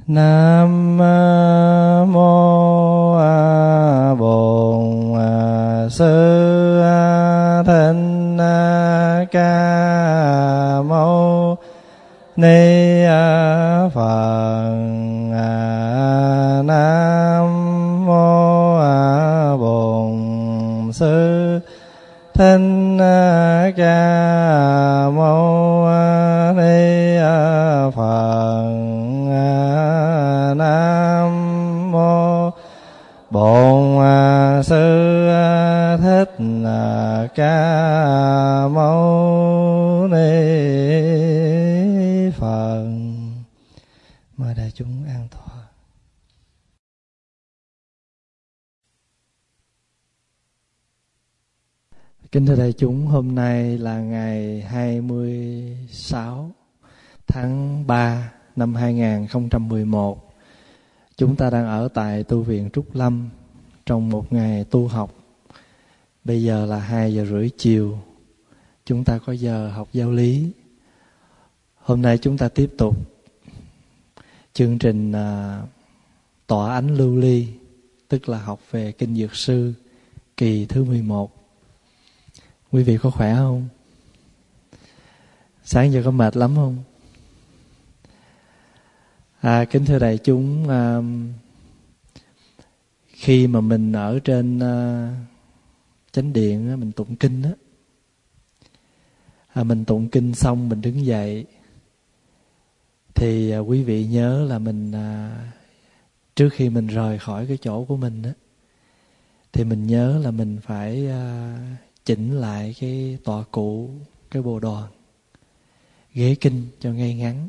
Nam mô Bổn Sư Thích Ca Mâu Ni Phật. Nam mô Bổn Sư Thích Ca Mâu Ni Phật. Nam mô Bổn Sư Thích Ca Mâu Ni Phật. Mời đại chúng an tọa. Kính thưa đại chúng, hôm nay là ngày 26 tháng 3 năm 2011. Chúng ta đang ở tại tu viện Trúc Lâm trong một ngày tu học. Bây giờ là 2 giờ rưỡi chiều. Chúng ta có giờ học giáo lý. Hôm nay chúng ta tiếp tục chương trình tọa ánh lưu ly, tức là học về Kinh Dược Sư kỳ thứ 11. Quý vị có khỏe không? Sáng giờ có mệt lắm không? Kính thưa đại chúng, khi mà mình ở trên chánh điện mình tụng kinh mình tụng kinh xong mình đứng dậy thì quý vị nhớ là mình trước khi mình rời khỏi cái chỗ của mình thì mình nhớ là mình phải chỉnh lại cái tọa cụ, cái bồ đoàn, ghế kinh cho ngay ngắn.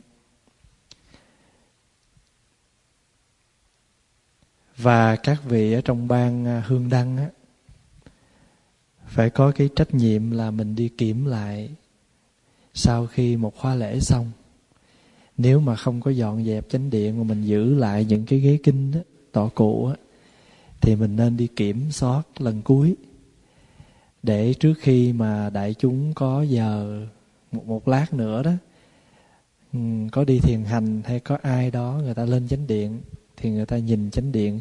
Và các vị ở trong ban hương đăng phải có cái trách nhiệm là mình đi kiểm lại sau khi một khóa lễ xong. Nếu mà không có dọn dẹp chánh điện mà mình giữ lại những cái ghế kinh tọa cụ thì mình nên đi kiểm soát lần cuối, để trước khi mà đại chúng có giờ một lát nữa đó, có đi thiền hành hay có ai đó người ta lên chánh điện thì người ta nhìn chánh điện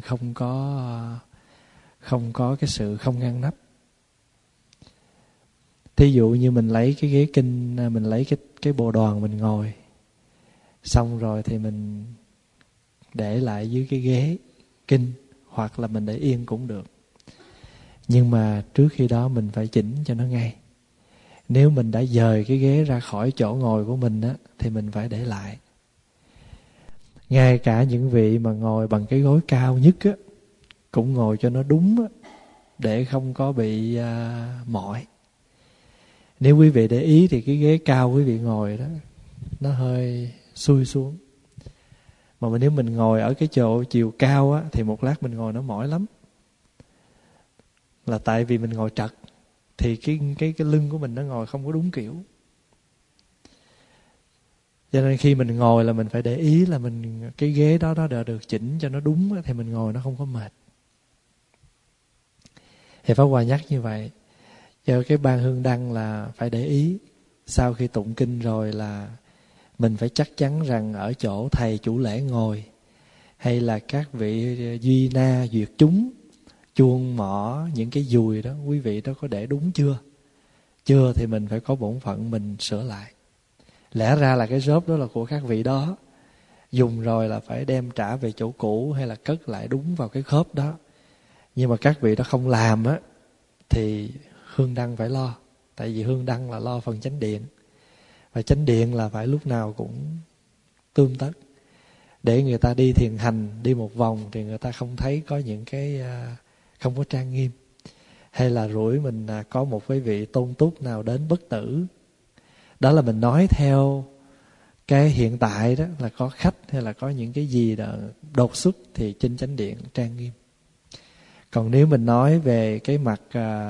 không có cái sự không ngăn nắp. Thí dụ như mình lấy cái ghế kinh, mình lấy cái bồ đoàn mình ngồi xong rồi thì mình để lại dưới cái ghế kinh, hoặc là mình để yên cũng được. Nhưng mà trước khi đó mình phải chỉnh cho nó ngay. Nếu mình đã dời cái ghế ra khỏi chỗ ngồi của mình thì mình phải để lại. Ngay cả những vị mà ngồi bằng cái gối cao nhất cũng ngồi cho nó đúng để không có bị mỏi. Nếu quý vị để ý thì cái ghế cao quý vị ngồi đó nó hơi xuôi xuống. Mà nếu mình ngồi ở cái chỗ chiều cao thì một lát mình ngồi nó mỏi lắm. Là tại vì mình ngồi trật thì cái lưng của mình nó ngồi không có đúng kiểu. Cho nên khi mình ngồi là mình phải để ý là cái ghế đó nó đã được chỉnh cho nó đúng thì mình ngồi nó không có mệt. Thì Pháp Hòa nhắc như vậy cho cái ban hương đăng là phải để ý. Sau khi tụng kinh rồi là mình phải chắc chắn rằng ở chỗ thầy chủ lễ ngồi, hay là các vị duy na duyệt chúng, chuông mỏ, những cái dùi đó, quý vị đó có để đúng chưa? Chưa thì mình phải có bổn phận mình sửa lại. Lẽ ra là cái rốp đó là của các vị đó, dùng rồi là phải đem trả về chỗ cũ hay là cất lại đúng vào cái khớp đó. Nhưng mà các vị đó không làm thì hương đăng phải lo. Tại vì hương đăng là lo phần chánh điện, và chánh điện là phải lúc nào cũng tươm tất, để người ta đi thiền hành, đi một vòng thì người ta không thấy có những cái không có trang nghiêm. Hay là rủi mình có một cái vị tôn túc nào đến bất tử. Đó là mình nói theo cái hiện tại đó, là có khách hay là có những cái gì đó đột xuất thì trên chánh điện trang nghiêm. Còn nếu mình nói về cái mặt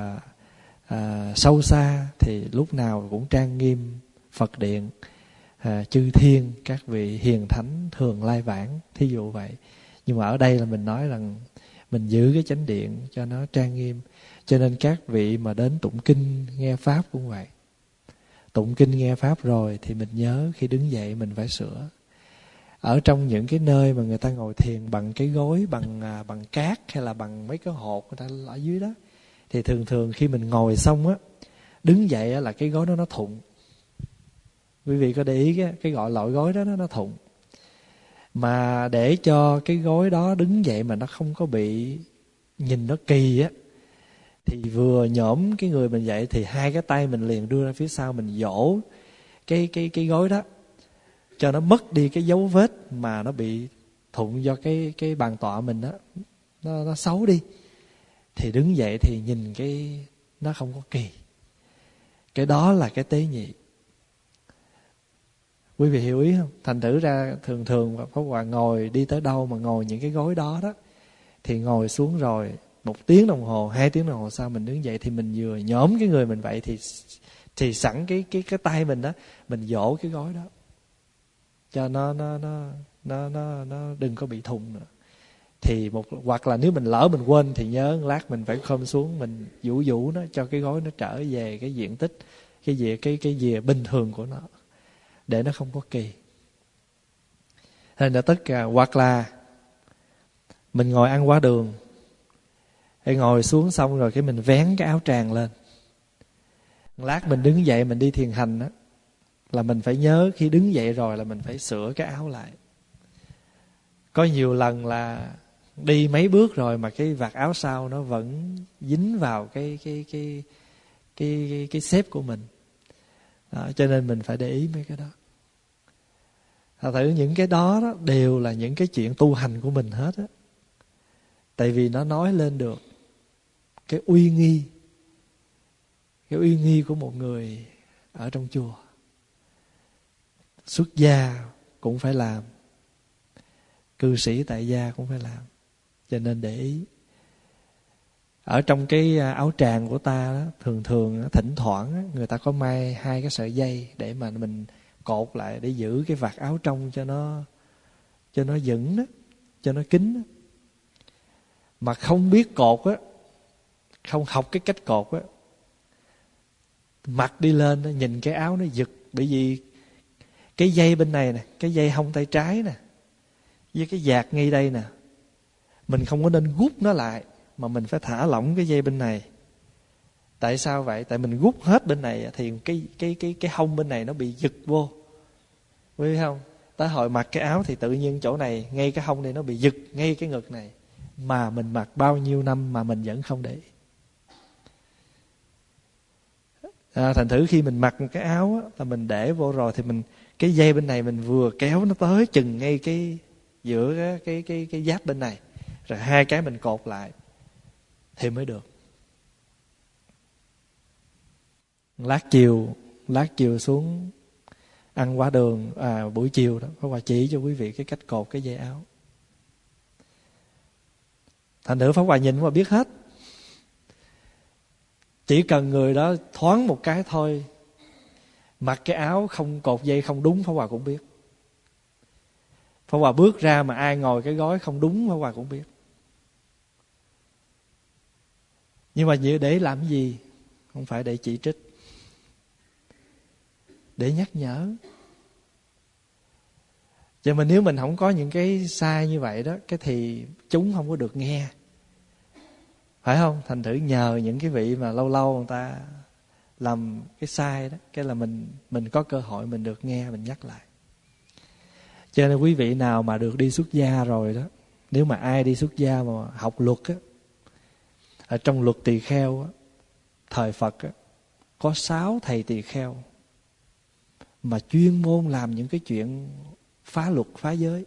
sâu xa thì lúc nào cũng trang nghiêm Phật điện, chư thiên, các vị hiền thánh thường lai vãng, thí dụ vậy. Nhưng mà ở đây là mình nói rằng mình giữ cái chánh điện cho nó trang nghiêm. Cho nên các vị mà đến tụng kinh nghe pháp cũng vậy. Tụng kinh nghe pháp rồi thì mình nhớ khi đứng dậy mình phải sửa. ở trong những cái nơi mà người ta ngồi thiền bằng cái gối bằng cát hay là bằng mấy cái hột người ta ở dưới đó, thì thường thường khi mình ngồi xong á, đứng dậy á, là cái gối đó nó thụng. Quý vị có để ý cái gọi loại gối đó nó thụng. Mà để cho cái gối đó đứng dậy mà nó không có bị nhìn nó kỳ á, thì vừa nhổm cái người mình dậy thì hai cái tay mình liền đưa ra phía sau, mình vỗ cái gối đó cho nó mất đi cái dấu vết mà nó bị thụng do cái bàn tọa mình đó, nó xấu đi. Thì đứng dậy thì nhìn cái nó không có kỳ. Cái đó là cái tế nhị. Quý vị hiểu ý không? Thành thử ra thường thường Pháp Hòa ngồi đi tới đâu mà ngồi những cái gối đó đó, thì ngồi xuống rồi 1 tiếng đồng hồ, 2 tiếng đồng hồ sau mình đứng dậy, thì mình vừa nhổm cái người mình vậy thì sẵn cái tay mình đó, mình vỗ cái gối đó cho nó đừng có bị thùng nữa. Thì hoặc là nếu mình lỡ mình quên thì nhớ lát mình phải khom xuống, mình vũ nó cho cái gối nó trở về cái diện tích, cái gì bình thường của nó, để nó không có kỳ. Nên là tất cả, hoặc là mình ngồi ăn quá đường, hay ngồi xuống xong rồi cái mình vén cái áo tràng lên. Lát mình đứng dậy mình đi thiền hành đó, là mình phải nhớ khi đứng dậy rồi là mình phải sửa cái áo lại. Có nhiều lần là đi mấy bước rồi mà cái vạt áo sau nó vẫn dính vào cái xếp của mình đó, cho nên mình phải để ý mấy cái đó. Thật thử những cái đó đều là những cái chuyện tu hành của mình hết á. Tại vì nó nói lên được cái uy nghi của một người ở trong chùa. Xuất gia cũng phải làm, cư sĩ tại gia cũng phải làm. Cho nên để ý. Ở trong cái áo tràng của ta đó, thường thường thỉnh thoảng người ta có may 2 cái sợi dây để mà mình cột lại để giữ cái vạt áo trong cho nó vững đó, cho nó kín đó. Mà không biết cột á, không học cái cách cột á, mặc đi lên đó, nhìn cái áo nó giật. Bởi vì cái dây bên này nè, cái dây hông tay trái nè, với cái vạt ngay đây nè, mình không có nên gút nó lại, mà mình phải thả lỏng cái dây bên này. Tại sao vậy? Tại mình gút hết bên này thì cái hông bên này nó bị giật vô, biết không? Tới hồi mặc cái áo thì tự nhiên chỗ này, ngay cái hông này nó bị giật ngay cái ngực này, mà mình mặc bao nhiêu năm mà mình vẫn không để ý. Thành thử khi mình mặc một cái áo á, là mình để vô rồi thì mình cái dây bên này mình vừa kéo nó tới chừng ngay cái giữa cái giáp bên này, rồi 2 cái mình cột lại thì mới được. Lát chiều xuống ăn quả đường, buổi chiều đó Pháp Hòa chỉ cho quý vị cái cách cột cái dây áo. Thành thử Pháp Hòa nhìn Pháp Hòa biết hết. Chỉ cần người đó thoáng một cái thôi, mặc cái áo không cột dây không đúng, Pháp Hòa cũng biết. Pháp Hòa bước ra mà ai ngồi cái gối không đúng, Pháp Hòa cũng biết. Nhưng mà để làm cái gì? Không phải để chỉ trích, để nhắc nhở. Cho nên nếu mình không có những cái sai như vậy đó, cái thì chúng không có được nghe, phải không? Thành thử nhờ những cái vị mà lâu lâu người ta làm cái sai đó, cái là mình có cơ hội mình được nghe, mình nhắc lại. Cho nên quý vị nào mà được đi xuất gia rồi đó, nếu mà ai đi xuất gia mà học luật á, ở trong luật tỳ kheo á, thời Phật á, có 6 thầy tỳ kheo mà chuyên môn làm những cái chuyện phá luật, phá giới.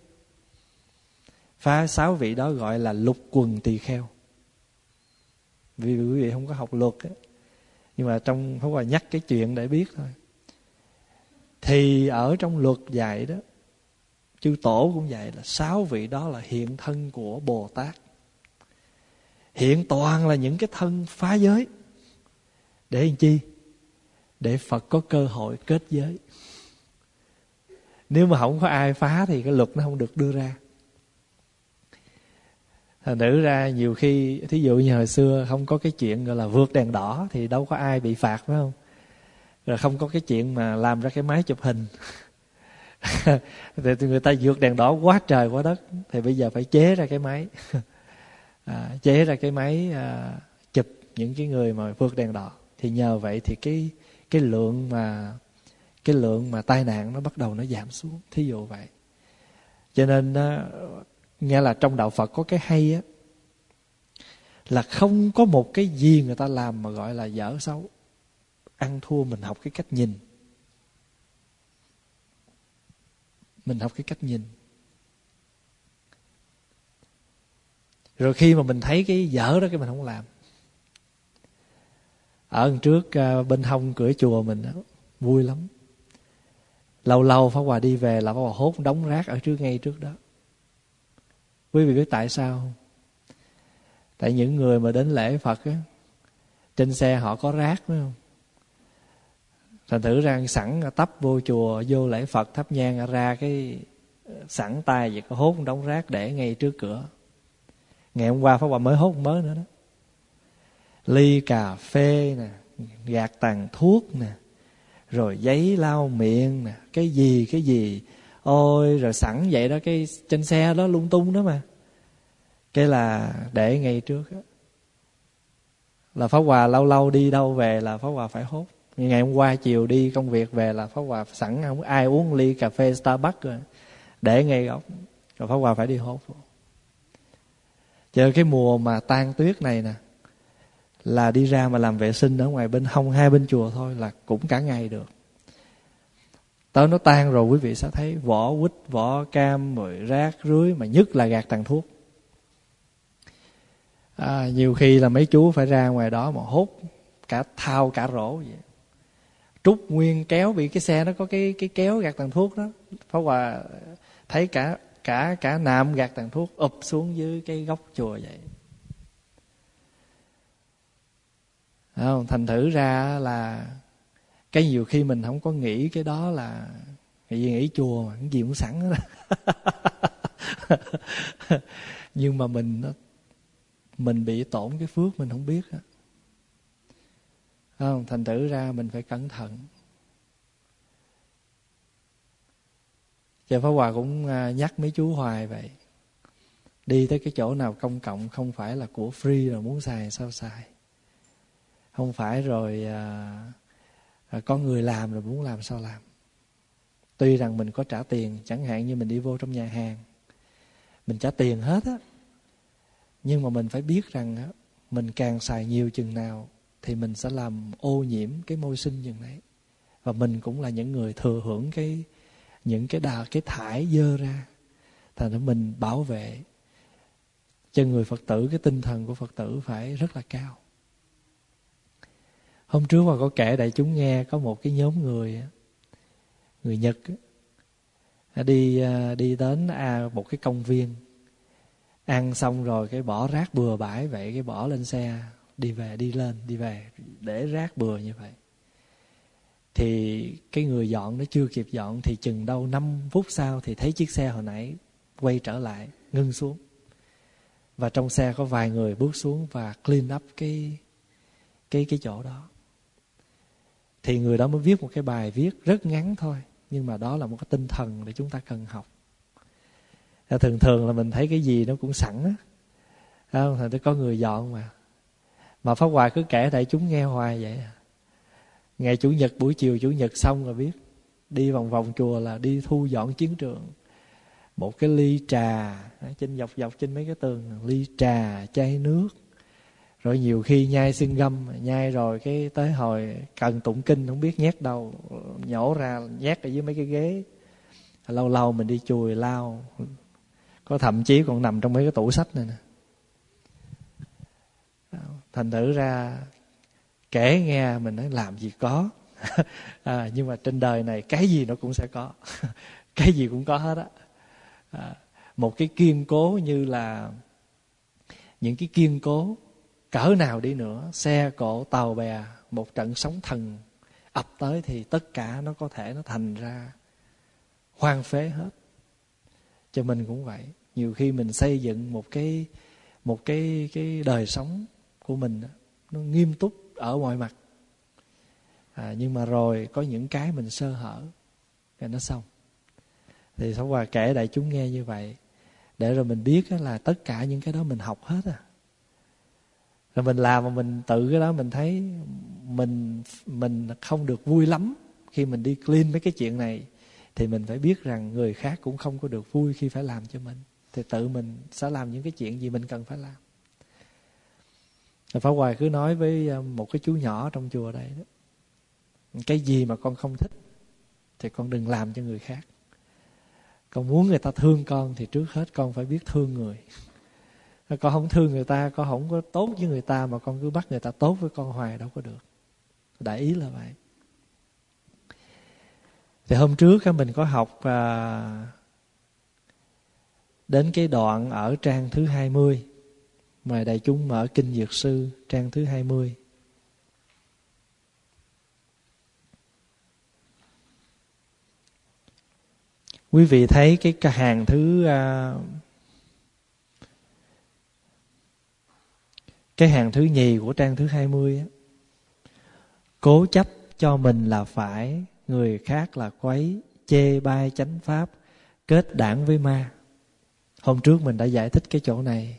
6 vị đó gọi là lục quần tỳ kheo. Vì quý vị không có học luật á, nhưng mà trong Pháp Hòa nhắc cái chuyện để biết thôi. Thì ở trong luật dạy đó, chư tổ cũng dạy là 6 vị đó là hiện thân của Bồ Tát. Hiện toàn là những cái thân phá giới. Để làm chi? Để Phật có cơ hội kết giới. Nếu mà không có ai phá thì cái luật nó không được đưa ra. Thành thử ra nhiều khi, thí dụ như hồi xưa không có cái chuyện gọi là vượt đèn đỏ thì đâu có ai bị phạt, phải không? Rồi không có cái chuyện mà làm ra cái máy chụp hình Thì người ta vượt đèn đỏ quá trời quá đất, thì bây giờ phải chế ra cái máy. Chế ra cái máy chụp những cái người mà vượt đèn đỏ. Thì nhờ vậy thì cái lượng mà tai nạn nó bắt đầu nó giảm xuống, thí dụ vậy. Cho nên nghe là trong đạo Phật có cái hay á, là không có một cái gì người ta làm mà gọi là dở xấu. Ăn thua mình học cái cách nhìn. Mình học cái cách nhìn. Rồi khi mà mình thấy cái dở đó, cái mình không làm. Ở đằng trước bên hông cửa chùa mình đó, vui lắm. Lâu lâu Pháp Hòa đi về là Pháp Hòa hốt đống rác ở ngay trước đó. Quý vị biết tại sao không? Tại những người mà đến lễ Phật á, trên xe họ có rác phải không? Thành thử ra sẵn tấp vô chùa, vô lễ Phật thắp nhang ra cái sẵn tay vậy, có hốt đống rác để ngay trước cửa. Ngày hôm qua Pháp Hòa mới hốt mới nữa đó. Ly cà phê nè, gạt tàn thuốc nè, rồi giấy lau miệng nè, cái gì. Ôi, rồi sẵn vậy đó, cái trên xe đó lung tung đó mà. Cái là để ngay trước đó. Là Pháp Hòa lâu lâu đi đâu về là Pháp Hòa phải hốt. Ngày hôm qua chiều đi công việc về là Pháp Hòa sẵn không ai uống ly cà phê Starbucks rồi, để ngay góc, rồi Pháp Hòa phải đi hốt. Chờ cái mùa mà tan tuyết này nè, là đi ra mà làm vệ sinh ở ngoài bên hông hai bên chùa thôi là cũng cả ngày được. Tới nó tan rồi quý vị sẽ thấy vỏ quýt, vỏ cam, rồi rác rưới, mà nhất là gạt tàn thuốc. Nhiều khi là mấy chú phải ra ngoài đó mà hốt cả thao cả rổ vậy. Trút nguyên kéo, bị cái xe nó có cái kéo gạt tàn thuốc đó. Pháp Hòa thấy cả nạm gạt tàn thuốc ụp xuống dưới cái góc chùa vậy. Không, thành thử ra là cái nhiều khi mình không có nghĩ cái đó là cái gì, nghĩ chùa mà cái gì cũng sẵn đó. Nhưng mà mình bị tổn cái phước mình không biết đó. Không, thành thử ra mình phải cẩn thận. Giờ Pháp Hòa cũng nhắc mấy chú hoài vậy. Đi tới cái chỗ nào công cộng không phải là của free rồi muốn xài sao xài. Không phải rồi có người làm rồi muốn làm sao làm. Tuy rằng mình có trả tiền, chẳng hạn như mình đi vô trong nhà hàng, mình trả tiền hết á, nhưng mà mình phải biết rằng á, mình càng xài nhiều chừng nào thì mình sẽ làm ô nhiễm cái môi sinh chừng đấy. Và mình cũng là những người thừa hưởng những cái thải dơ ra. Thành ra mình bảo vệ cho người Phật tử, cái tinh thần của Phật tử phải rất là cao. Hôm trước mà có kể đại chúng nghe, có một cái nhóm người Nhật đi đến một cái công viên, ăn xong rồi cái bỏ rác bừa bãi vậy, cái bỏ lên xe đi về để rác bừa như vậy. Thì cái người dọn nó chưa kịp dọn thì chừng đâu 5 phút sau thì thấy chiếc xe hồi nãy quay trở lại, ngưng xuống. Và trong xe có vài người bước xuống và clean up cái chỗ đó. Thì người đó mới viết một cái bài viết rất ngắn thôi, nhưng mà đó là một cái tinh thần để chúng ta cần học. Thường là mình thấy cái gì nó cũng sẵn á, không? Thì có người dọn mà Pháp Hòa cứ kể đại chúng nghe hoài vậy. Ngày Chủ nhật, buổi chiều Chủ nhật xong rồi biết đi vòng vòng chùa là đi thu dọn chiến trường. Một cái ly trà trên dọc trên mấy cái tường, ly trà, chai nước. Rồi nhiều khi nhai xương găm, nhai rồi cái tới hồi cần tụng kinh không biết nhét đâu, nhổ ra nhét ở dưới mấy cái ghế. Lâu lâu mình đi chùi lau, có thậm chí còn nằm trong mấy cái tủ sách này nè. Thành thử ra kể nghe mình nói làm gì có. Nhưng mà trên đời này cái gì nó cũng sẽ có. Cái gì cũng có hết á. Một cái kiên cố như là những cái kiên cố cỡ nào đi nữa, xe cộ tàu bè, một trận sóng thần ập tới thì tất cả nó có thể nó thành ra hoang phế hết. Cho mình cũng vậy. Nhiều khi mình xây dựng một cái đời sống của mình đó, nó nghiêm túc ở mọi mặt. Nhưng mà rồi có những cái mình sơ hở, rồi nó xong. Thì Pháp Hòa kể đại chúng nghe như vậy, để rồi mình biết là tất cả những cái đó mình học hết à. Rồi mình làm mà mình tự cái đó mình thấy mình không được vui lắm khi mình đi clean mấy cái chuyện này, thì mình phải biết rằng người khác cũng không có được vui khi phải làm cho mình. Thì tự mình sẽ làm những cái chuyện gì mình cần phải làm. Rồi Pháp Hòa cứ nói với một cái chú nhỏ trong chùa đây đó, cái gì mà con không thích thì con đừng làm cho người khác. Con muốn người ta thương con thì trước hết con phải biết thương người. Con không thương người ta, con không có tốt với người ta, mà con cứ bắt người ta tốt với con hoài đâu có được. Đại ý là vậy. Thì hôm trước mình có học đến cái đoạn ở trang thứ 20. Mời đại chúng mở Kinh Dược Sư trang thứ 20. Quý vị thấy cái hàng thứ cái hàng thứ nhì của trang thứ 20 á. Cố chấp cho mình là phải, người khác là quấy, chê bai chánh pháp, kết đảng với ma. Hôm trước mình đã giải thích cái chỗ này.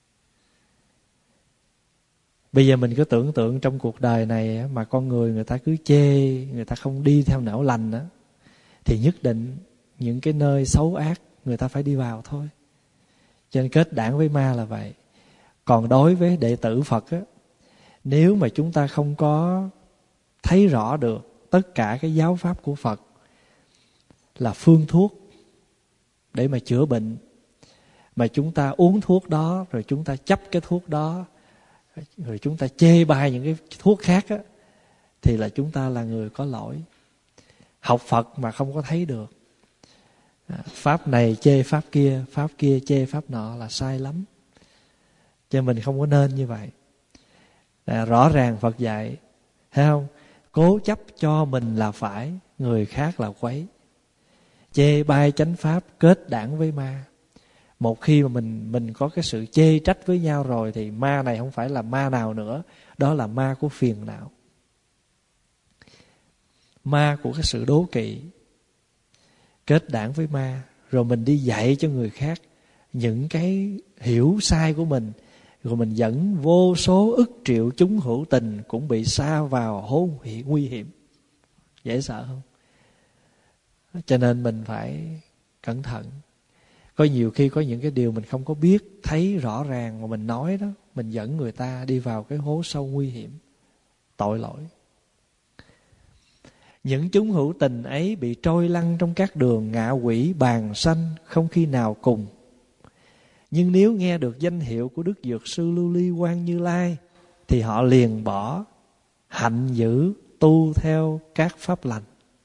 Bây giờ mình cứ tưởng tượng trong cuộc đời này mà con người ta cứ chê, người ta không đi theo nẻo lành á, thì nhất định những cái nơi xấu ác người ta phải đi vào thôi. Cho nên kết đảng với ma là vậy. Còn đối với đệ tử Phật á, nếu mà chúng ta không có thấy rõ được tất cả cái giáo pháp của Phật là phương thuốc để mà chữa bệnh, mà chúng ta uống thuốc đó rồi chúng ta chấp cái thuốc đó, rồi chúng ta chê bai những cái thuốc khác á, thì là chúng ta là người có lỗi. Học Phật mà không có thấy được pháp này chê pháp kia chê pháp nọ là sai lắm. Cho mình không có nên như vậy. Rõ ràng Phật dạy, thấy không? Cố chấp cho mình là phải, người khác là quấy, chê bai chánh pháp, kết đảng với ma. Một khi mà mình có cái sự chê trách với nhau rồi, thì ma này không phải là ma nào nữa, đó là ma của phiền não, ma của cái sự đố kỵ. Kết đảng với ma, rồi mình đi dạy cho người khác những cái hiểu sai của mình, rồi mình dẫn vô số ức triệu chúng hữu tình cũng bị sa vào hố nguy hiểm. Dễ sợ không? Cho nên mình phải cẩn thận. Có nhiều khi có những cái điều mình không có biết, thấy rõ ràng mà mình nói đó, mình dẫn người ta đi vào cái hố sâu nguy hiểm, tội lỗi. Những chúng hữu tình ấy bị trôi lăn trong các đường ngạ quỷ bàn sanh, không khi nào cùng. Nhưng nếu nghe được danh hiệu của Đức Dược Sư Lưu Ly Quang Như Lai, thì họ liền bỏ hạnh dữ, tu theo các pháp lành.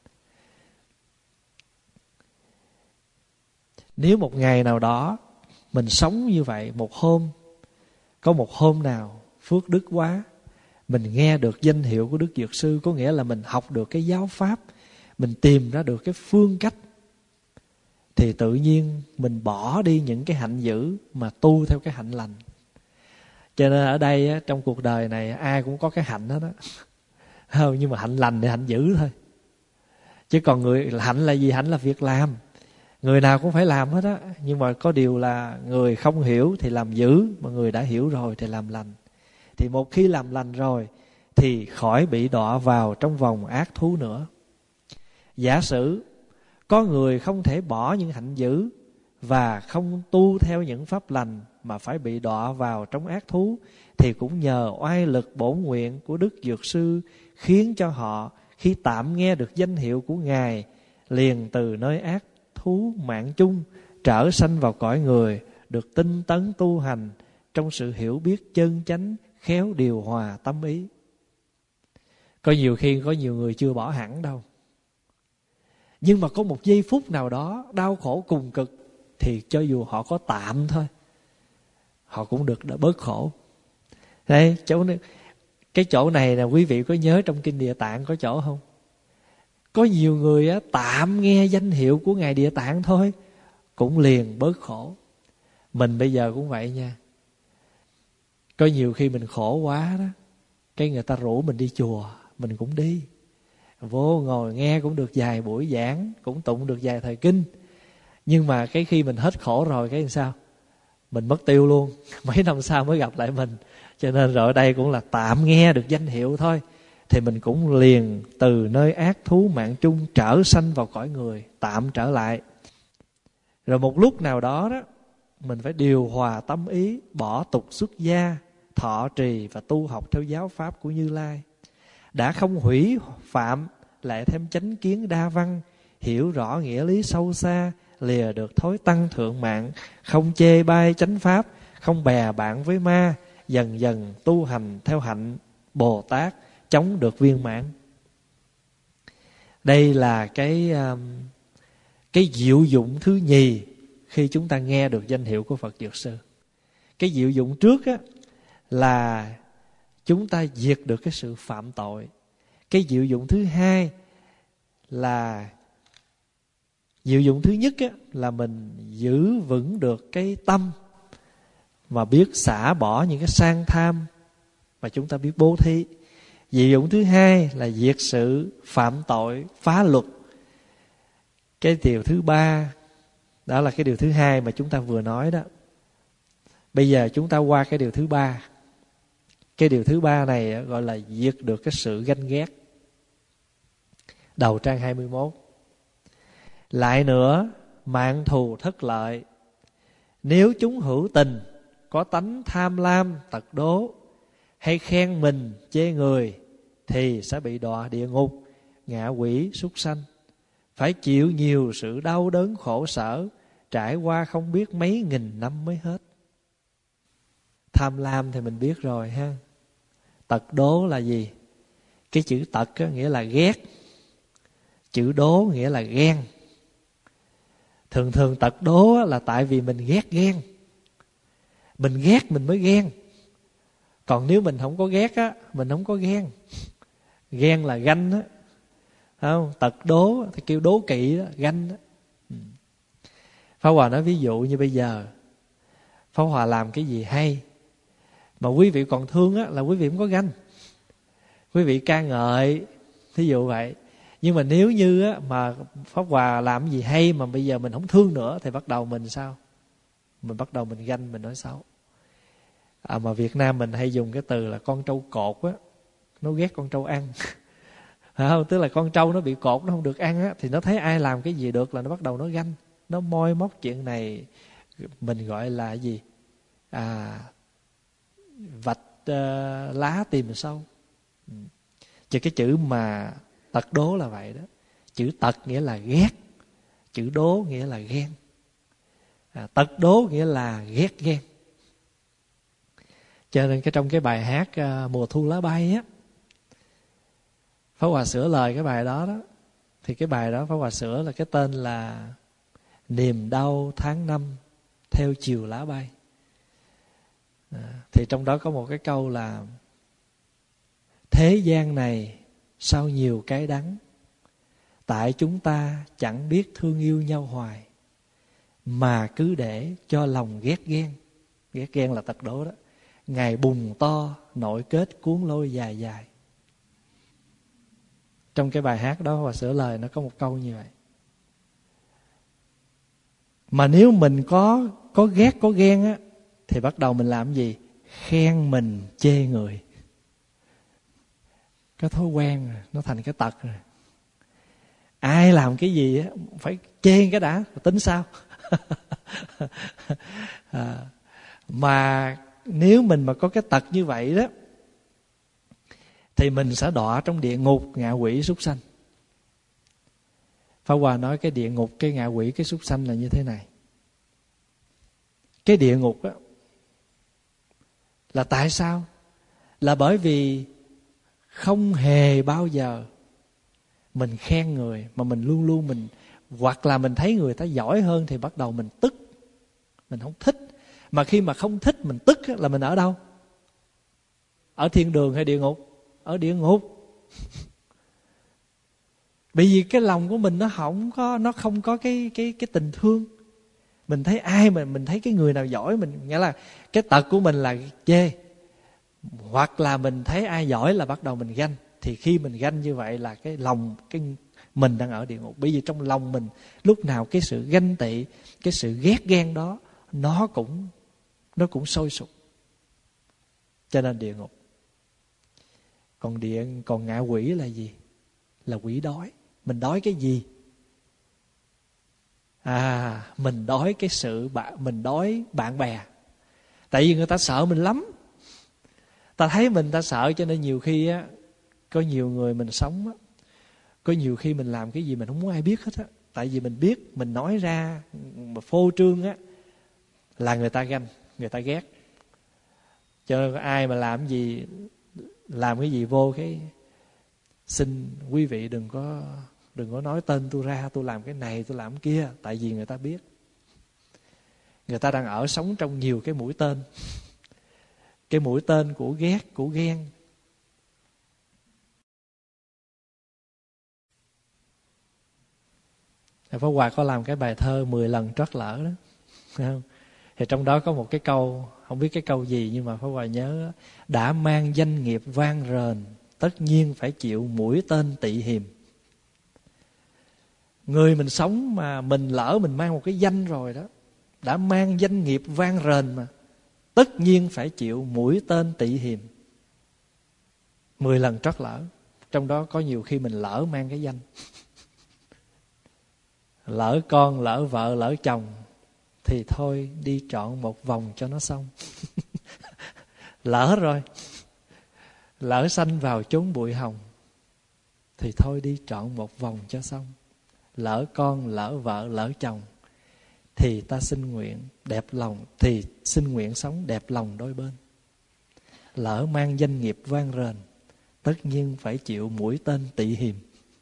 Nếu một ngày nào đó mình sống như vậy, có một hôm nào phước đức quá, mình nghe được danh hiệu của Đức Dược Sư, có nghĩa là mình học được cái giáo pháp, mình tìm ra được cái phương cách, thì tự nhiên mình bỏ đi những cái hạnh dữ mà tu theo cái hạnh lành. Cho nên ở đây trong cuộc đời này ai cũng có cái hạnh đó đó. Nhưng mà hạnh lành thì hạnh dữ thôi. Chứ còn hạnh là gì? Hạnh là việc làm, người nào cũng phải làm hết á. Nhưng mà có điều là người không hiểu thì làm dữ, mà người đã hiểu rồi thì làm lành. Thì một khi làm lành rồi thì khỏi bị đọa vào trong vòng ác thú nữa. Giả sử có người không thể bỏ những hạnh dữ và không tu theo những pháp lành mà phải bị đọa vào trong ác thú, thì cũng nhờ oai lực bổn nguyện của Đức Dược Sư khiến cho họ khi tạm nghe được danh hiệu của Ngài, liền từ nơi ác thú mạng chung trở sanh vào cõi người, được tinh tấn tu hành trong sự hiểu biết chân chánh, khéo điều hòa tâm ý. Có nhiều khi có nhiều người chưa bỏ hẳn đâu, nhưng mà có một giây phút nào đó đau khổ cùng cực, thì cho dù họ có tạm thôi, họ cũng được bớt khổ. Đây, cái chỗ này là quý vị có nhớ trong Kinh Địa Tạng có chỗ không? Có nhiều người tạm nghe danh hiệu của Ngài Địa Tạng thôi, cũng liền bớt khổ. Mình bây giờ cũng vậy nha. Có nhiều khi mình khổ quá đó, cái người ta rủ mình đi chùa, mình cũng đi. Vô ngồi nghe cũng được vài buổi giảng, cũng tụng được vài thời kinh. Nhưng mà cái khi mình hết khổ rồi cái làm sao? Mình mất tiêu luôn. Mấy năm sau mới gặp lại mình. Cho nên rồi ở đây cũng là tạm nghe được danh hiệu thôi, thì mình cũng liền từ nơi ác thú mạng chung trở sanh vào cõi người, tạm trở lại. Rồi một lúc nào đó đó, mình phải điều hòa tâm ý, bỏ tục xuất gia, thọ trì và tu học theo giáo pháp của Như Lai. Đã không hủy phạm, lại thêm chánh kiến đa văn, hiểu rõ nghĩa lý sâu xa, lìa được thối tăng thượng mạng, không chê bai chánh pháp, không bè bạn với ma, dần dần tu hành theo hạnh Bồ Tát, chống được viên mãn. Đây là cái diệu dụng thứ nhì khi chúng ta nghe được danh hiệu của Phật Dược Sư. Cái diệu dụng trước á, là chúng ta diệt được cái sự phạm tội. Cái diệu dụng thứ hai là, diệu dụng thứ nhất á, là mình giữ vững được cái tâm mà biết xả bỏ những cái sang tham, và chúng ta biết bố thí. Diệu dụng thứ hai là diệt sự phạm tội, phá luật. Cái điều thứ ba, đó là cái điều thứ hai mà chúng ta vừa nói đó. Bây giờ chúng ta qua cái điều thứ ba. Cái điều thứ ba này gọi là diệt được cái sự ganh ghét. Đầu trang 21. Lại nữa, mạng thù thất lợi, nếu chúng hữu tình, có tánh tham lam, tật đố, hay khen mình, chê người, thì sẽ bị đọa địa ngục, ngạ quỷ, súc sanh, phải chịu nhiều sự đau đớn khổ sở, trải qua không biết mấy nghìn năm mới hết. Tham lam thì mình biết rồi ha. Tật đố là gì? Cái chữ tật á, nghĩa là ghét. Chữ đố nghĩa là ghen. Thường thường tật đố á, là tại vì mình ghét ghen. Mình ghét mình mới ghen. Còn nếu mình không có ghét á, mình không có ghen. Ghen là ganh á, không? Tật đố thì kêu đố kỵ đó, ganh đó. Pháp Hòa nói ví dụ như bây giờ Pháp Hòa làm cái gì hay mà quý vị còn thương á, là quý vị không có ganh. Quý vị ca ngợi, thí dụ vậy. Nhưng mà nếu như á, mà Pháp Hòa làm cái gì hay mà bây giờ mình không thương nữa, thì bắt đầu mình sao? Mình bắt đầu mình ganh, mình nói xấu. Mà Việt Nam mình hay dùng cái từ là con trâu cột á, nó ghét con trâu ăn. Không? Tức là con trâu nó bị cột, nó không được ăn á, thì nó thấy ai làm cái gì được là nó bắt đầu nó ganh. Nó moi móc chuyện này, mình gọi là cái gì? Vạch lá tìm sâu. Chứ cái chữ mà tật đố là vậy đó. Chữ tật nghĩa là ghét, chữ đố nghĩa là ghen. Tật đố nghĩa là ghét ghen. Cho nên trong cái bài hát Mùa Thu Lá Bay á, Pháp Hòa sửa lời cái bài đó đó. Thì cái bài đó Pháp Hòa sửa là cái tên là Niềm đau tháng năm theo chiều lá bay. Thì trong đó có một cái câu là: thế gian này sao nhiều cái đắng, tại chúng ta chẳng biết thương yêu nhau hoài, mà cứ để cho lòng ghét ghen. Ghét ghen là tật đố đó. Ngày bùng to, nội kết cuốn lôi dài dài. Trong cái bài hát đó và sửa lời nó có một câu như vậy. Mà nếu mình có ghét, có ghen á, thì bắt đầu mình làm gì? Khen mình, chê người. Cái thói quen rồi, nó thành cái tật rồi. Ai làm cái gì á, phải chê cái đã, tính sao? Mà nếu mình mà có cái tật như vậy đó, thì mình sẽ đọa trong địa ngục, ngạ quỷ, súc sanh. Pháp Hòa nói cái địa ngục, cái ngạ quỷ, cái súc sanh là như thế này. Cái địa ngục đó là tại sao? Là bởi vì không hề bao giờ mình khen người, mà mình luôn luôn mình, hoặc là mình thấy người ta giỏi hơn thì bắt đầu mình tức, mình không thích. Mà khi mà không thích, mình tức là mình ở đâu? Ở thiên đường hay địa ngục? Ở địa ngục. Bởi vì cái lòng của mình nó không có cái tình thương. Mình thấy ai mà mình thấy cái người nào giỏi, mình nghĩa là cái tật của mình là chê. Hoặc là mình thấy ai giỏi là bắt đầu mình ganh. Thì khi mình ganh như vậy là cái lòng, cái mình đang ở địa ngục. Bởi vì trong lòng mình lúc nào cái sự ganh tị, cái sự ghét ghen đó nó cũng sôi sục. Cho nên địa ngục. Còn ngạ quỷ là gì? Là quỷ đói. Mình đói cái gì? Mình đói cái sự mình đói bạn bè. Tại vì người ta sợ mình lắm. Ta thấy mình ta sợ, cho nên nhiều khi á, có nhiều người mình sống á, có nhiều khi mình làm cái gì mình không muốn ai biết hết á. Tại vì mình biết mình nói ra mà phô trương á là người ta ganh, người ta ghét. Cho nên ai mà làm cái gì vô cái xin quý vị đừng có nói tên tôi ra, tôi làm cái này, tôi làm cái kia. Tại vì người ta biết. Người ta đang sống trong nhiều cái mũi tên. Cái mũi tên của ghét, của ghen. Pháp Hòa có làm cái bài thơ 10 lần trót lỡ đó, không? Thì trong đó có một cái câu, không biết cái câu gì nhưng mà Pháp Hòa nhớ: đã mang danh nghiệp vang rền, tất nhiên phải chịu mũi tên tị hiềm. Người mình sống mà mình lỡ mình mang một cái danh rồi đó, đã mang danh nghiệp vang rền mà, tất nhiên phải chịu mũi tên tị hiềm. 10 lần trót lỡ. Trong đó có nhiều khi mình lỡ mang cái danh. Lỡ con, lỡ vợ, lỡ chồng thì thôi đi trọn một vòng cho nó xong. Lỡ rồi, lỡ sanh vào chốn bụi hồng thì thôi đi trọn một vòng cho xong. Lỡ con, lỡ vợ, lỡ chồng thì ta xin nguyện đẹp lòng, thì xin nguyện sống đẹp lòng đôi bên. Lỡ mang danh nghiệp vang rền, tất nhiên phải chịu mũi tên tị hiềm.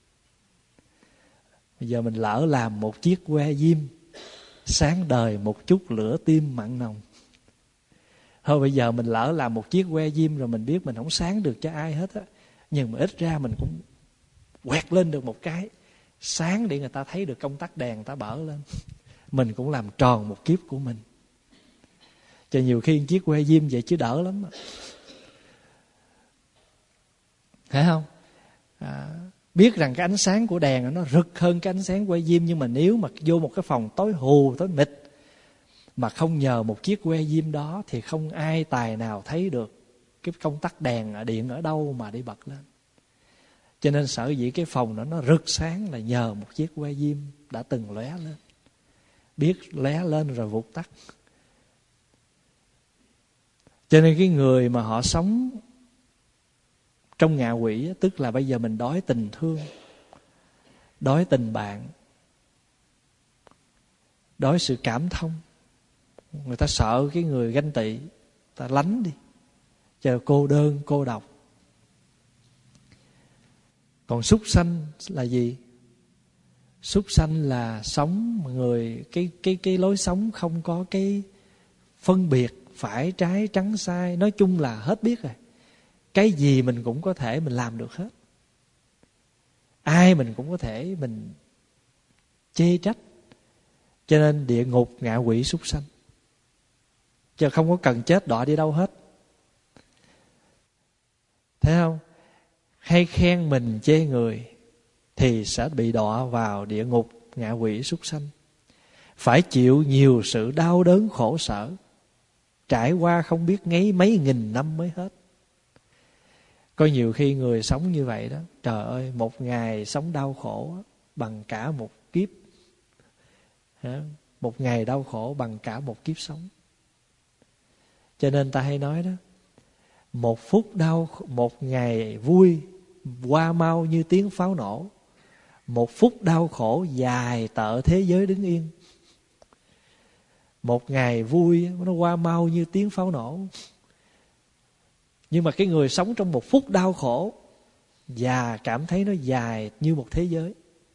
Bây giờ mình lỡ làm một chiếc que diêm, sáng đời một chút lửa tim mặn nồng. Thôi bây giờ mình lỡ làm một chiếc que diêm rồi, mình biết mình không sáng được cho ai hết á, nhưng mà ít ra mình cũng quẹt lên được một cái sáng để người ta thấy được công tắc đèn, ta bở lên. Mình cũng làm tròn một kiếp của mình. Cho nhiều khi chiếc que diêm vậy chứ đỡ lắm. Thấy không? Biết rằng cái ánh sáng của đèn nó rực hơn cái ánh sáng que diêm, nhưng mà nếu mà vô một cái phòng tối hù, tối mịt mà không nhờ một chiếc que diêm đó thì không ai tài nào thấy được cái công tắc đèn điện ở đâu mà đi bật lên. Cho nên sở dĩ cái phòng nó rực sáng là nhờ một chiếc que diêm đã từng lóe lên. Biết lóe lên rồi vụt tắt. Cho nên cái người mà họ sống trong ngạ quỷ, tức là bây giờ mình đói tình thương, đói tình bạn, đói sự cảm thông. Người ta sợ cái người ganh tị, ta lánh đi, chờ cô đơn, cô độc. Còn súc sanh là gì? Súc sanh là sống người cái lối sống không có cái phân biệt phải trái trắng sai, nói chung là hết biết rồi. Cái gì mình cũng có thể mình làm được hết. Ai mình cũng có thể mình chê trách. Cho nên địa ngục, ngạ quỷ, súc sanh. Chứ không có cần chết đọa đi đâu hết. Thấy không? Hay khen mình chê người thì sẽ bị đọa vào địa ngục, ngạ quỷ, súc sanh. Phải chịu nhiều sự đau đớn khổ sở, trải qua không biết mấy nghìn năm mới hết. Có nhiều khi người sống như vậy đó, trời ơi, một ngày sống đau khổ bằng cả một kiếp. Một ngày đau khổ bằng cả một kiếp sống. Cho nên ta hay nói đó, một phút đau, một ngày vui qua mau như tiếng pháo nổ. Một phút đau khổ dài tợ thế giới đứng yên. Một ngày vui nó qua mau như tiếng pháo nổ. Nhưng mà cái người sống trong một phút đau khổ và cảm thấy nó dài như một thế giới.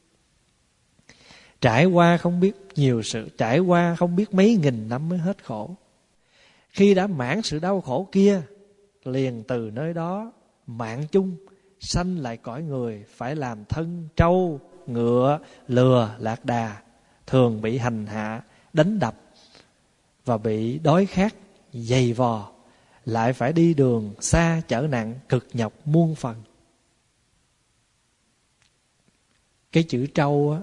Trải qua không biết nhiều sự, trải qua không biết mấy nghìn năm mới hết khổ. Khi đã mãn sự đau khổ kia, liền từ nơi đó mạng chung sanh lại cõi người, phải làm thân trâu, ngựa, lừa, lạc đà, thường bị hành hạ, đánh đập và bị đói khát, dày vò, lại phải đi đường xa chở nặng, cực nhọc muôn phần. Cái chữ trâu á,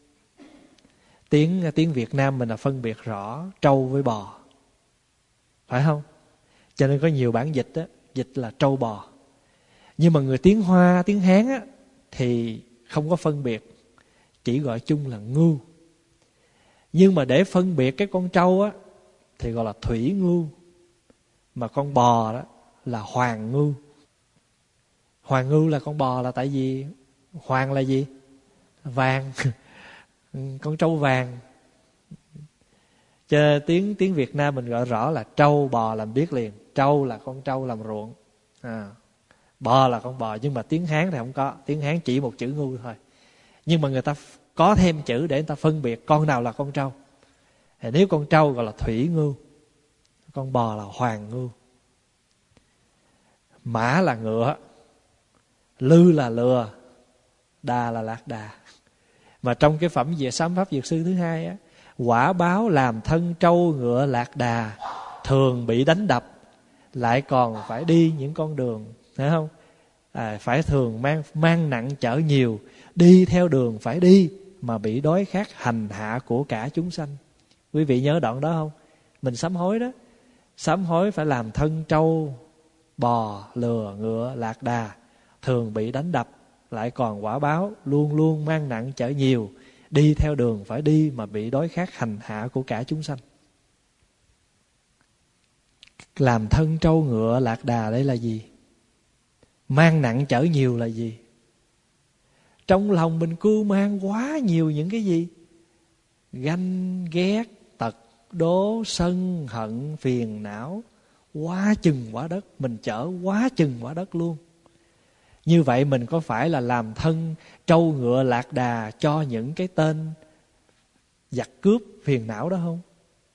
tiếng Việt Nam mình là phân biệt rõ trâu với bò, phải không? Cho nên có nhiều bản dịch á, dịch là trâu bò. Nhưng mà người tiếng Hoa, tiếng Hán á, thì không có phân biệt, chỉ gọi chung là ngưu. Nhưng mà để phân biệt cái con trâu á thì gọi là thủy ngưu, mà con bò đó là hoàng ngưu. Hoàng ngưu là con bò, là tại vì hoàng là gì? Vàng. Con trâu vàng. Cho tiếng Việt Nam mình gọi rõ là trâu bò làm biết liền. Trâu là con trâu làm ruộng, bò là con bò. Nhưng mà tiếng Hán thì không có, tiếng Hán chỉ một chữ ngưu thôi. Nhưng mà người ta có thêm chữ để người ta phân biệt con nào là con trâu. Nếu con trâu gọi là thủy ngưu, con bò là hoàng ngưu. Mã là ngựa, lư là lừa, đà là lạc đà. Mà trong cái phẩm về Sám Pháp Dược Sư thứ hai á, quả báo làm thân trâu ngựa lạc đà, thường bị đánh đập, lại còn phải đi những con đường, thấy không? Phải thường mang nặng chở nhiều, đi theo đường phải đi mà bị đói khát hành hạ của cả chúng sanh. Quý vị nhớ đoạn đó không? Mình sám hối đó, sám hối phải làm thân trâu, bò, lừa, ngựa, lạc đà, thường bị đánh đập, lại còn quả báo luôn luôn mang nặng chở nhiều, đi theo đường phải đi mà bị đói khát hành hạ của cả chúng sanh. Làm thân trâu ngựa lạc đà đây là gì? Mang nặng chở nhiều là gì? Trong lòng mình cưu mang quá nhiều những cái gì? Ganh, ghét, tật, đố, sân, hận, phiền não, quá chừng quá đất. Mình chở quá chừng quá đất luôn. Như vậy mình có phải là làm thân trâu ngựa lạc đà cho những cái tên giặc cướp phiền não đó không?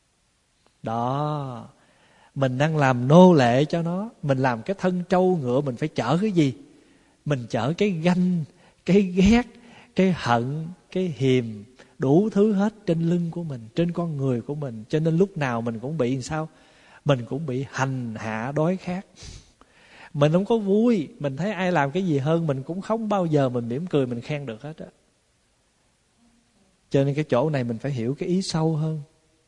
Đó, mình đang làm nô lệ cho nó. Mình làm cái thân trâu ngựa, mình phải chở cái gì? Mình chở cái ganh, cái ghét, cái hận, cái hiềm, đủ thứ hết trên lưng của mình, trên con người của mình. Cho nên lúc nào mình cũng bị làm sao? Mình cũng bị hành hạ đói khát. Mình không có vui. Mình thấy ai làm cái gì hơn, mình cũng không bao giờ mình mỉm cười, mình khen được hết á. Cho nên cái chỗ này mình phải hiểu cái ý sâu hơn.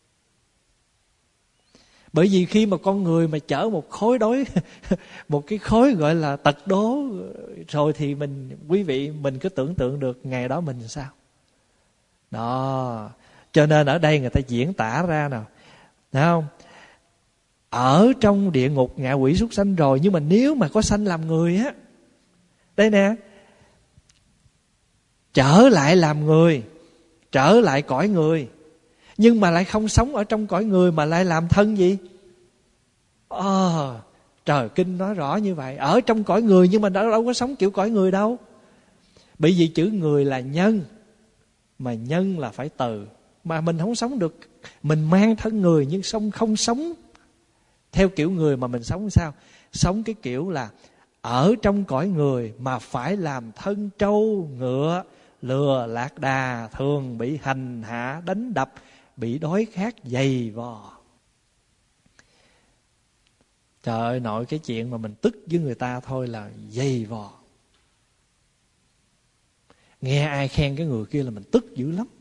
Bởi vì khi mà con người mà chở một khối đói một cái khối gọi là tật đố rồi thì quý vị mình cứ tưởng tượng được ngày đó mình sao. Đó, cho nên ở đây người ta diễn tả ra nào, thấy không? Ở trong địa ngục ngạ quỷ súc sanh rồi, nhưng mà nếu mà có sanh làm người á, đây nè, trở lại làm người, trở lại cõi người, nhưng mà lại không sống ở trong cõi người, mà lại làm thân gì? Trời, kinh nói rõ như vậy. Ở trong cõi người nhưng mà đâu có sống kiểu cõi người đâu. Bởi vì chữ người là nhân, mà nhân là phải từ. Mà mình không sống được. Mình mang thân người nhưng không sống theo kiểu người, mà mình sống sao? Sống cái kiểu là ở trong cõi người mà phải làm thân trâu, ngựa, lừa, lạc đà, thường bị hành hạ, đánh đập, bị đói khát, dày vò. Trời ơi, nội cái chuyện mà mình tức với người ta thôi là dày vò. Nghe ai khen cái người kia là mình tức dữ lắm.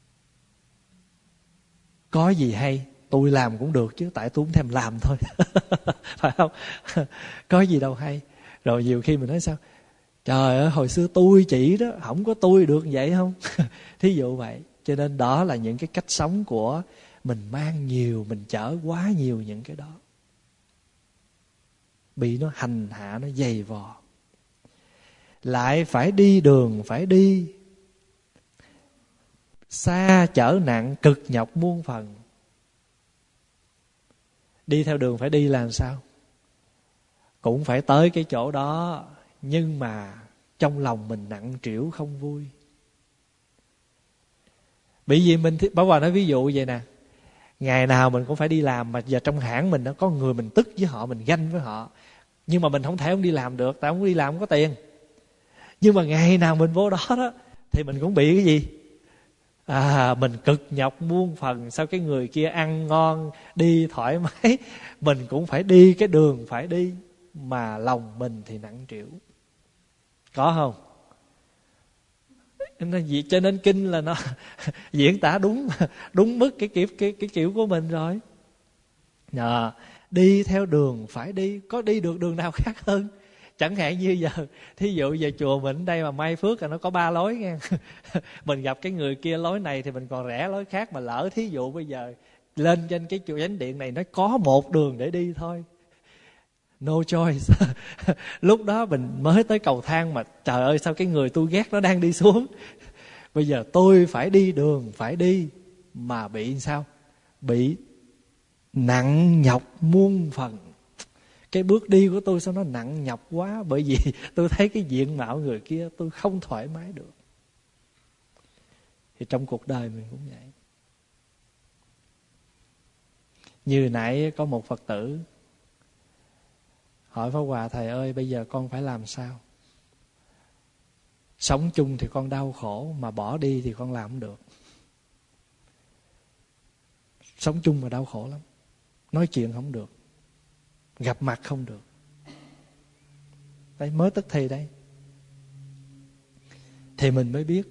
Có gì hay, tôi làm cũng được chứ, tại tôi không thèm làm thôi. Phải không? Có gì đâu hay. Rồi nhiều khi mình nói sao? Trời ơi, hồi xưa tôi chỉ đó, không có tôi được vậy không? Thí dụ vậy. Cho nên đó là những cái cách sống của mình, mang nhiều, mình chở quá nhiều những cái đó, bị nó hành hạ, nó dày vò. Lại phải đi đường phải đi, xa chở nặng, cực nhọc muôn phần. Đi theo đường phải đi làm sao? Cũng phải tới cái chỗ đó, nhưng mà trong lòng mình nặng trĩu không vui. Bởi vì mình, Bảo Hòa nói ví dụ vậy nè, ngày nào mình cũng phải đi làm, mà giờ trong hãng mình nó có người mình tức với họ, mình ganh với họ, nhưng mà mình không thể không đi làm được, tại không đi làm không có tiền. Nhưng mà ngày nào mình vô đó đó thì mình cũng bị cái gì? Mình cực nhọc muôn phần. Sao cái người kia ăn ngon, đi thoải mái, mình cũng phải đi cái đường phải đi, mà lòng mình thì nặng trĩu. Có không? Cho nên kinh là nó diễn tả đúng mức cái kiểu của mình rồi. Đi theo đường phải đi, có đi được đường nào khác hơn. Chẳng hạn như giờ, thí dụ giờ chùa mình đây mà may phước là nó có 3 lối nha. Mình gặp cái người kia lối này thì mình còn rẽ lối khác, mà lỡ thí dụ bây giờ lên trên cái chùa chánh điện này nó có một đường để đi thôi, no choice. Lúc đó mình mới tới cầu thang mà trời ơi sao cái người tôi ghét nó đang đi xuống. Bây giờ tôi phải đi đường phải đi, mà bị sao? Bị nặng nhọc muôn phần. Cái bước đi của tôi sao nó nặng nhọc quá, bởi vì tôi thấy cái diện mạo người kia tôi không thoải mái được. Thì trong cuộc đời mình cũng vậy. Như nãy có một Phật tử hỏi Pháp Hòa: thầy ơi bây giờ con phải làm sao? Sống chung thì con đau khổ, mà bỏ đi thì con làm không được. Sống chung mà đau khổ lắm, nói chuyện không được, gặp mặt không được. Đấy, mới tức thì đấy. Thì mình mới biết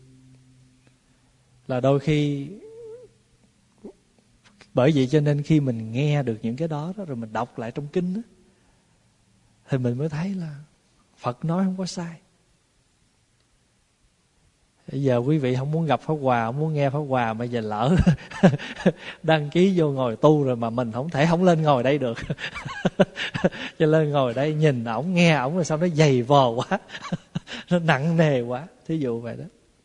là đôi khi, bởi vậy cho nên khi mình nghe được những cái đó rồi mình đọc lại trong kinh đó, thì mình mới thấy là Phật nói không có sai. Bây giờ quý vị không muốn gặp Pháp Hòa, không muốn nghe Pháp Hòa, bây giờ lỡ đăng ký vô ngồi tu rồi mà mình không lên ngồi đây được. Cho lên ngồi đây nhìn ổng nghe ổng rồi sao nó dày vò quá. Nó nặng nề quá, thí dụ vậy đó.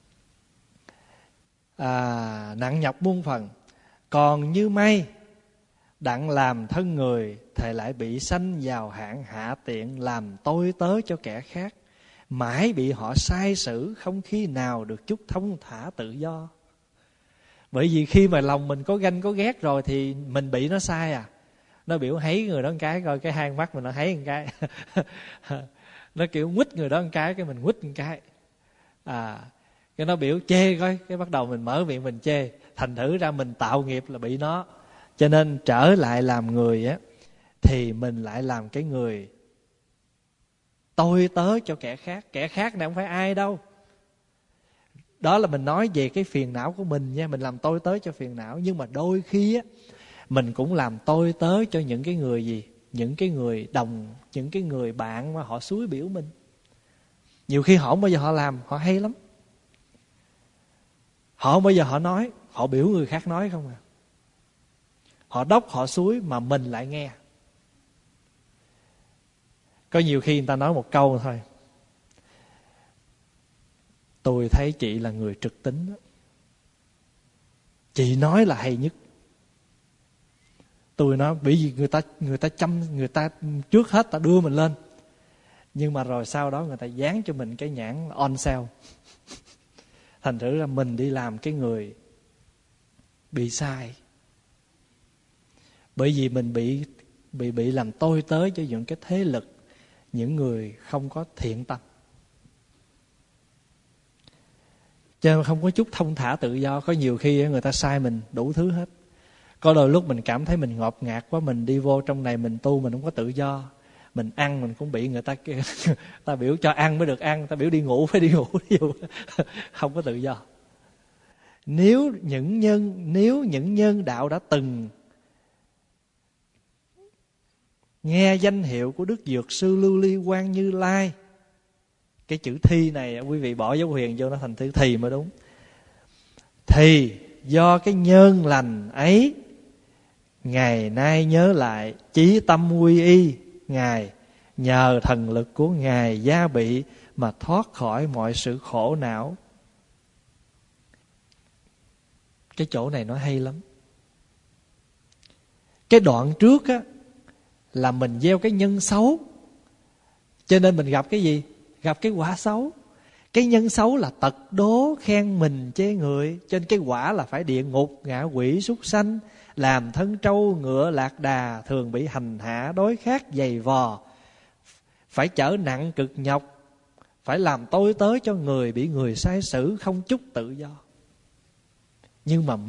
Nặng nhọc muôn phần. Còn như may đặng làm thân người, thầy lại bị sanh vào hạng hạ tiện, làm tôi tớ cho kẻ khác, mãi bị họ sai xử, không khi nào được chút thông thả tự do. Bởi vì khi mà lòng mình có ganh có ghét rồi thì mình bị nó sai Nó biểu hấy người đó một cái, coi cái hai mắt mình nó hấy một cái. Nó kiểu quýt người đó một cái mình quýt một cái. Cái nó biểu chê coi, cái bắt đầu mình mở miệng mình chê. Thành thử ra mình tạo nghiệp là bị nó. Cho nên trở lại làm người thì mình lại làm cái người tôi tớ cho kẻ khác. Kẻ khác này không phải ai đâu. Đó là mình nói về cái phiền não của mình nha. Mình làm tôi tớ cho phiền não. Nhưng mà đôi khi mình cũng làm tôi tớ cho những cái người gì? Những cái người đồng, những cái người bạn mà họ xúi biểu mình. Nhiều khi họ không bao giờ họ làm, họ hay lắm. Họ không bao giờ họ nói, họ biểu người khác nói không à. Họ đốc, họ xúi mà mình lại nghe. Có nhiều khi người ta nói một câu thôi: tôi thấy chị là người trực tính đó. Chị nói là hay nhất. Tôi nói bởi vì người ta trước hết ta đưa mình lên, nhưng mà rồi sau đó người ta dán cho mình cái nhãn on sale. Thành thử ra mình đi làm cái người bị sai. Bởi vì mình bị làm tôi tớ cho những cái thế lực, những người không có thiện tâm. Cho nên không có chút thông thả tự do. Có nhiều khi người ta sai mình đủ thứ hết. Có đôi lúc mình cảm thấy mình ngột ngạt quá, mình đi vô trong này mình tu mình không có tự do. Mình ăn mình cũng bị người ta ta biểu cho ăn mới được ăn, ta biểu đi ngủ phải đi ngủ. Không có tự do. Nếu những nhân đạo đã từng nghe danh hiệu của Đức Dược Sư Lưu Ly Quang Như Lai, cái chữ thi này quý vị bỏ dấu huyền vô nó thành chữ thì mới đúng. Thì do cái nhân lành ấy, ngày nay nhớ lại chí tâm quy y Ngài, nhờ thần lực của Ngài gia bị mà thoát khỏi mọi sự khổ não. Cái chỗ này nó hay lắm. Cái đoạn trước là mình gieo cái nhân xấu, cho nên mình gặp cái gì? Gặp cái quả xấu. Cái nhân xấu là tật đố, khen mình chê người. Cho nên cái quả là phải địa ngục, ngạ quỷ, súc sanh, làm thân trâu ngựa lạc đà, thường bị hành hạ đối khác dày vò, phải chở nặng cực nhọc, phải làm tôi tớ cho người, bị người sai xử, không chút tự do. Nhưng mà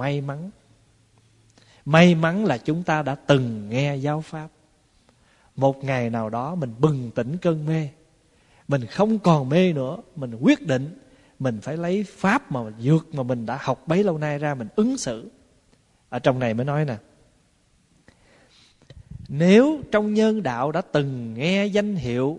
may mắn là chúng ta đã từng nghe giáo pháp. Một ngày nào đó mình bừng tỉnh cơn mê, mình không còn mê nữa, mình quyết định mình phải lấy pháp mà dược mà mình đã học bấy lâu nay ra mình ứng xử. Ở trong này mới nói nè, nếu trong nhân đạo đã từng nghe danh hiệu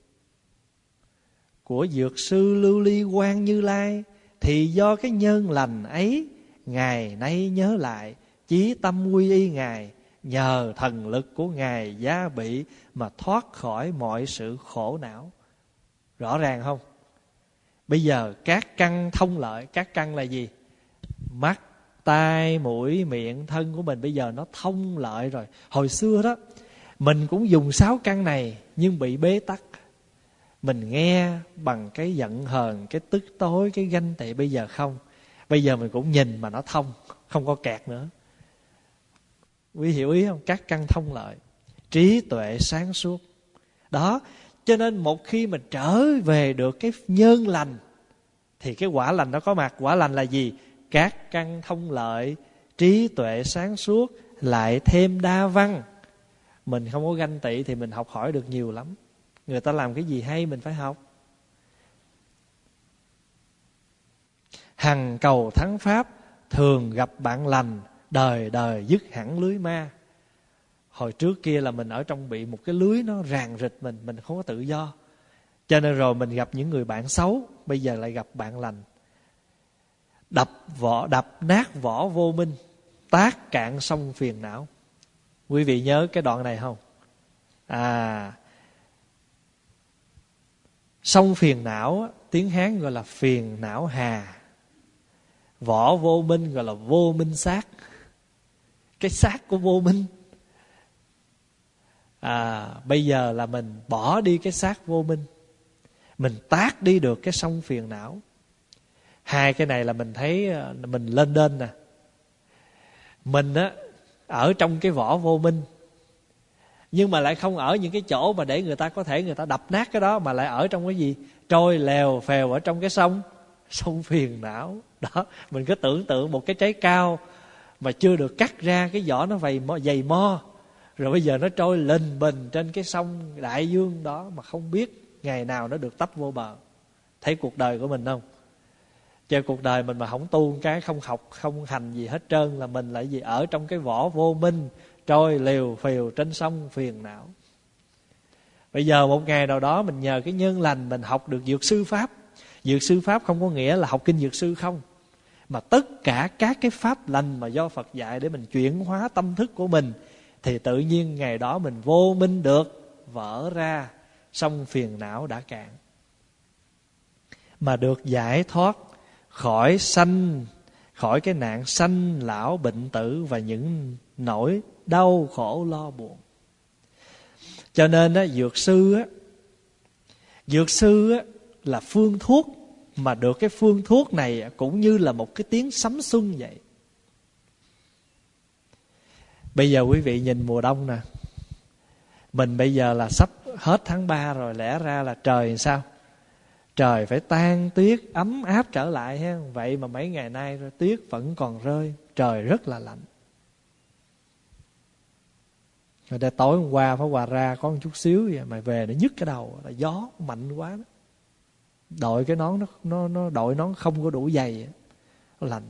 của dược sư Lưu Ly Quang Như Lai, thì do cái nhân lành ấy ngày nay nhớ lại, chí tâm quy y Ngài, nhờ thần lực của Ngài giá bị mà thoát khỏi mọi sự khổ não. Rõ ràng không? Bây giờ các căn thông lợi. Các căn là gì? Mắt, tai, mũi, miệng, thân của mình bây giờ nó thông lợi rồi. Hồi xưa đó mình cũng dùng 6 căn này nhưng bị bế tắc. Mình nghe bằng cái giận hờn, cái tức tối, cái ganh tị. Bây giờ không. Bây giờ mình cũng nhìn mà nó thông, không có kẹt nữa. Quý hiểu ý không? Các căn thông lợi, trí tuệ sáng suốt. Đó, cho nên một khi mình trở về được cái nhân lành thì cái quả lành nó có mặt. Quả lành là gì? Các căn thông lợi, trí tuệ sáng suốt, lại thêm đa văn. Mình không có ganh tị thì mình học hỏi được nhiều lắm. Người ta làm cái gì hay mình phải học. Hằng cầu thắng pháp, thường gặp bạn lành, đời đời dứt hẳn lưới ma. Hồi trước kia là mình ở trong bị một cái lưới nó ràng rịch mình không có tự do. Cho nên rồi mình gặp những người bạn xấu, bây giờ lại gặp bạn lành. Đập nát vỏ vô minh, tác cạn sông phiền não. Quý vị nhớ cái đoạn này không? Sông phiền não, tiếng Hán gọi là phiền não hà. Vỏ vô minh gọi là vô minh xác. Cái xác của vô minh. Bây giờ là mình bỏ đi cái xác vô minh, mình tác đi được cái sông phiền não. Hai cái này là mình thấy mình lên đên nè. Mình á ở trong cái vỏ vô minh, nhưng mà lại không ở những cái chỗ mà để người ta có thể người ta đập nát cái đó, mà lại ở trong cái gì? Trôi lèo phèo ở trong cái sông phiền não. Đó, mình cứ tưởng tượng một cái trái cao mà chưa được cắt ra, cái vỏ nó dày mo, rồi bây giờ nó trôi lình bình trên cái sông đại dương đó mà không biết ngày nào nó được tấp vô bờ. Thấy cuộc đời của mình không? Cho cuộc đời mình mà không tu cái, không học, không hành gì hết trơn, là mình lại gì? Ở trong cái vỏ vô minh, trôi liều phiều trên sông phiền não. Bây giờ một ngày nào đó mình nhờ cái nhân lành mình học được dược sư pháp. Dược sư pháp không có nghĩa là học kinh dược sư không, mà tất cả các cái pháp lành mà do Phật dạy để mình chuyển hóa tâm thức của mình, thì tự nhiên ngày đó mình vô minh được vỡ ra, sông phiền não đã cạn, mà được giải thoát khỏi cái nạn sanh lão bệnh tử và những nỗi đau khổ lo buồn. Cho nên á, dược sư á là phương thuốc, mà được cái phương thuốc này cũng như là một cái tiếng sấm xuân vậy. Bây giờ quý vị nhìn mùa đông nè, mình bây giờ là sắp hết tháng 3 rồi, lẽ ra là trời sao? Trời phải tan tuyết ấm áp trở lại ha. Vậy mà mấy ngày nay tuyết vẫn còn rơi, trời rất là lạnh. Rồi đây tối hôm qua Pháp Hòa ra có một chút xíu vậy mà về nó nhức cái đầu, là gió mạnh quá đó. Đội cái nón nó đội nón không có đủ dày, nó lạnh.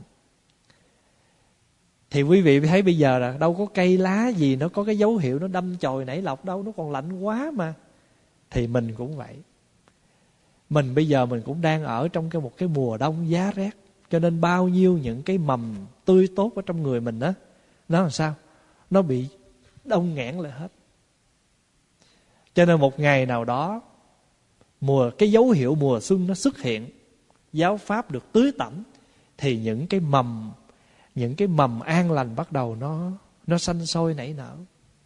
Thì quý vị thấy bây giờ là đâu có cây lá gì nó có cái dấu hiệu nó đâm chồi nảy lọc đâu, nó còn lạnh quá mà. Thì mình cũng vậy. Mình bây giờ mình cũng đang ở trong một cái mùa đông giá rét, cho nên bao nhiêu những cái mầm tươi tốt ở trong người mình đó, nó làm sao? Nó bị đông nghẽn lại hết. Cho nên một ngày nào đó cái dấu hiệu mùa xuân nó xuất hiện, giáo pháp được tưới tẩm, thì những cái mầm an lành bắt đầu nó sanh sôi nảy nở.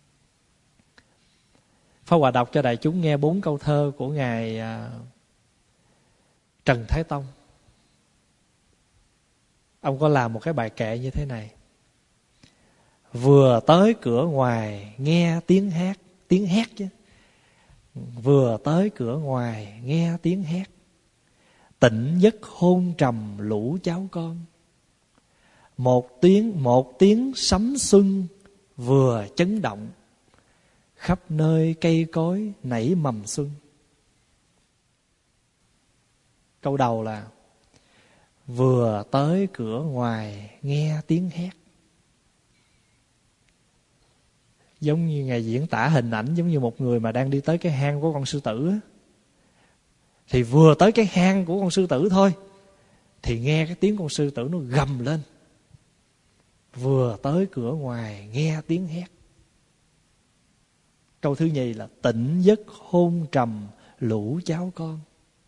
Pháp Hòa đọc cho đại chúng nghe 4 câu thơ của ngài Trần Thái Tông. Ông có làm một cái bài kệ như thế này: vừa tới cửa ngoài nghe tiếng hét chứ. Vừa tới cửa ngoài nghe tiếng hét, tỉnh giấc hôn trầm lũ cháu con. Một tiếng sấm xuân vừa chấn động, khắp nơi cây cối nảy mầm xuân. Câu đầu là vừa tới cửa ngoài nghe tiếng hét. Giống như Ngài diễn tả hình ảnh giống như một người mà đang đi tới cái hang của con sư tử á. Thì vừa tới cái hang của con sư tử thôi thì nghe cái tiếng con sư tử nó gầm lên. Vừa tới cửa ngoài nghe tiếng hét. Câu thứ nhì là tỉnh giấc hôn trầm lũ cháu con.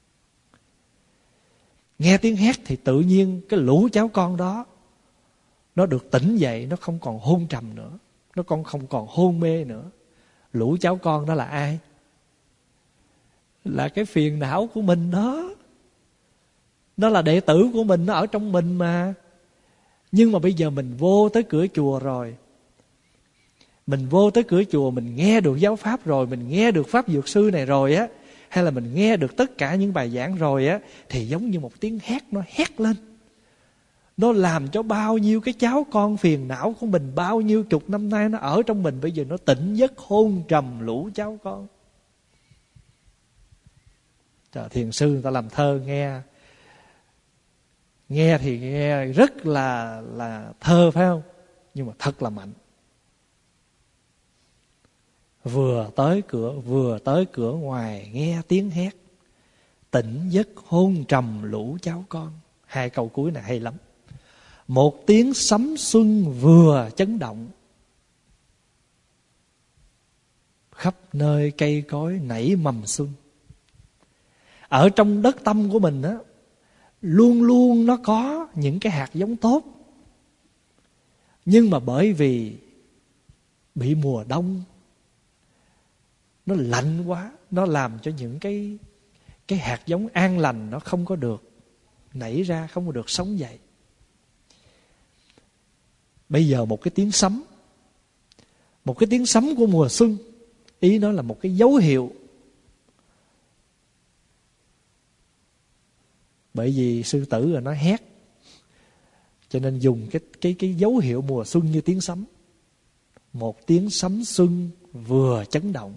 Nghe tiếng hét thì tự nhiên cái lũ cháu con đó nó được tỉnh dậy, nó không còn hôn trầm nữa, nó không còn hôn mê nữa. Lũ cháu con đó là ai? Là cái phiền não của mình đó. Nó là đệ tử của mình, nó ở trong mình mà. Nhưng mà bây giờ mình vô tới cửa chùa rồi, mình vô tới cửa chùa, mình nghe được giáo pháp rồi, mình nghe được pháp dược sư này rồi á, hay là mình nghe được tất cả những bài giảng rồi á, thì giống như một tiếng hét nó hét lên. Nó làm cho bao nhiêu cái cháu con phiền não của mình bao nhiêu chục năm nay nó ở trong mình, bây giờ nó tỉnh giấc hôn trầm lũ cháu con. Trời, thiền sư người ta làm thơ nghe thì nghe rất là thơ phải không? Nhưng mà thật là mạnh. Vừa tới cửa ngoài nghe tiếng hét, tỉnh giấc hôn trầm lũ cháu con. Hai câu cuối này hay lắm. Một tiếng sấm xuân vừa chấn động, khắp nơi cây cối nảy mầm xuân. Ở trong đất tâm của mình á, luôn luôn nó có những cái hạt giống tốt. Nhưng mà bởi vì bị mùa đông nó lạnh quá, nó làm cho những cái hạt giống an lành nó không có được nảy ra, không có được sống dậy. Bây giờ một cái tiếng sấm của mùa xuân, ý nó là một cái dấu hiệu. Bởi vì sư tử rồi nó hét, cho nên dùng cái dấu hiệu mùa xuân như tiếng sấm. Một tiếng sấm xuân vừa chấn động.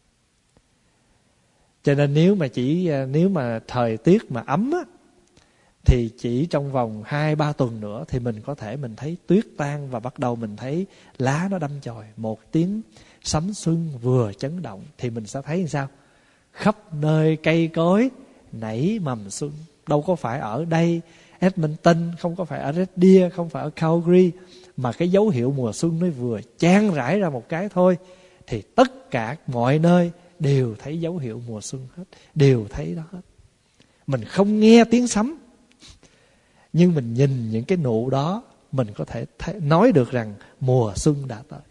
Cho nên nếu mà thời tiết mà ấm á, thì chỉ trong vòng 2-3 tuần nữa thì mình có thể mình thấy tuyết tan và bắt đầu mình thấy lá nó đâm chồi. Một tiếng sấm xuân vừa chấn động thì mình sẽ thấy làm sao? Khắp nơi cây cối nảy mầm xuân. Đâu có phải ở đây Edmonton, không có phải ở Red Deer, không phải ở Calgary, mà cái dấu hiệu mùa xuân nó vừa chan rải ra một cái thôi thì tất cả mọi nơi đều thấy dấu hiệu mùa xuân hết, đều thấy đó hết. Mình không nghe tiếng sấm, nhưng mình nhìn những cái nụ đó, mình có thể nói được rằng mùa xuân đã tới.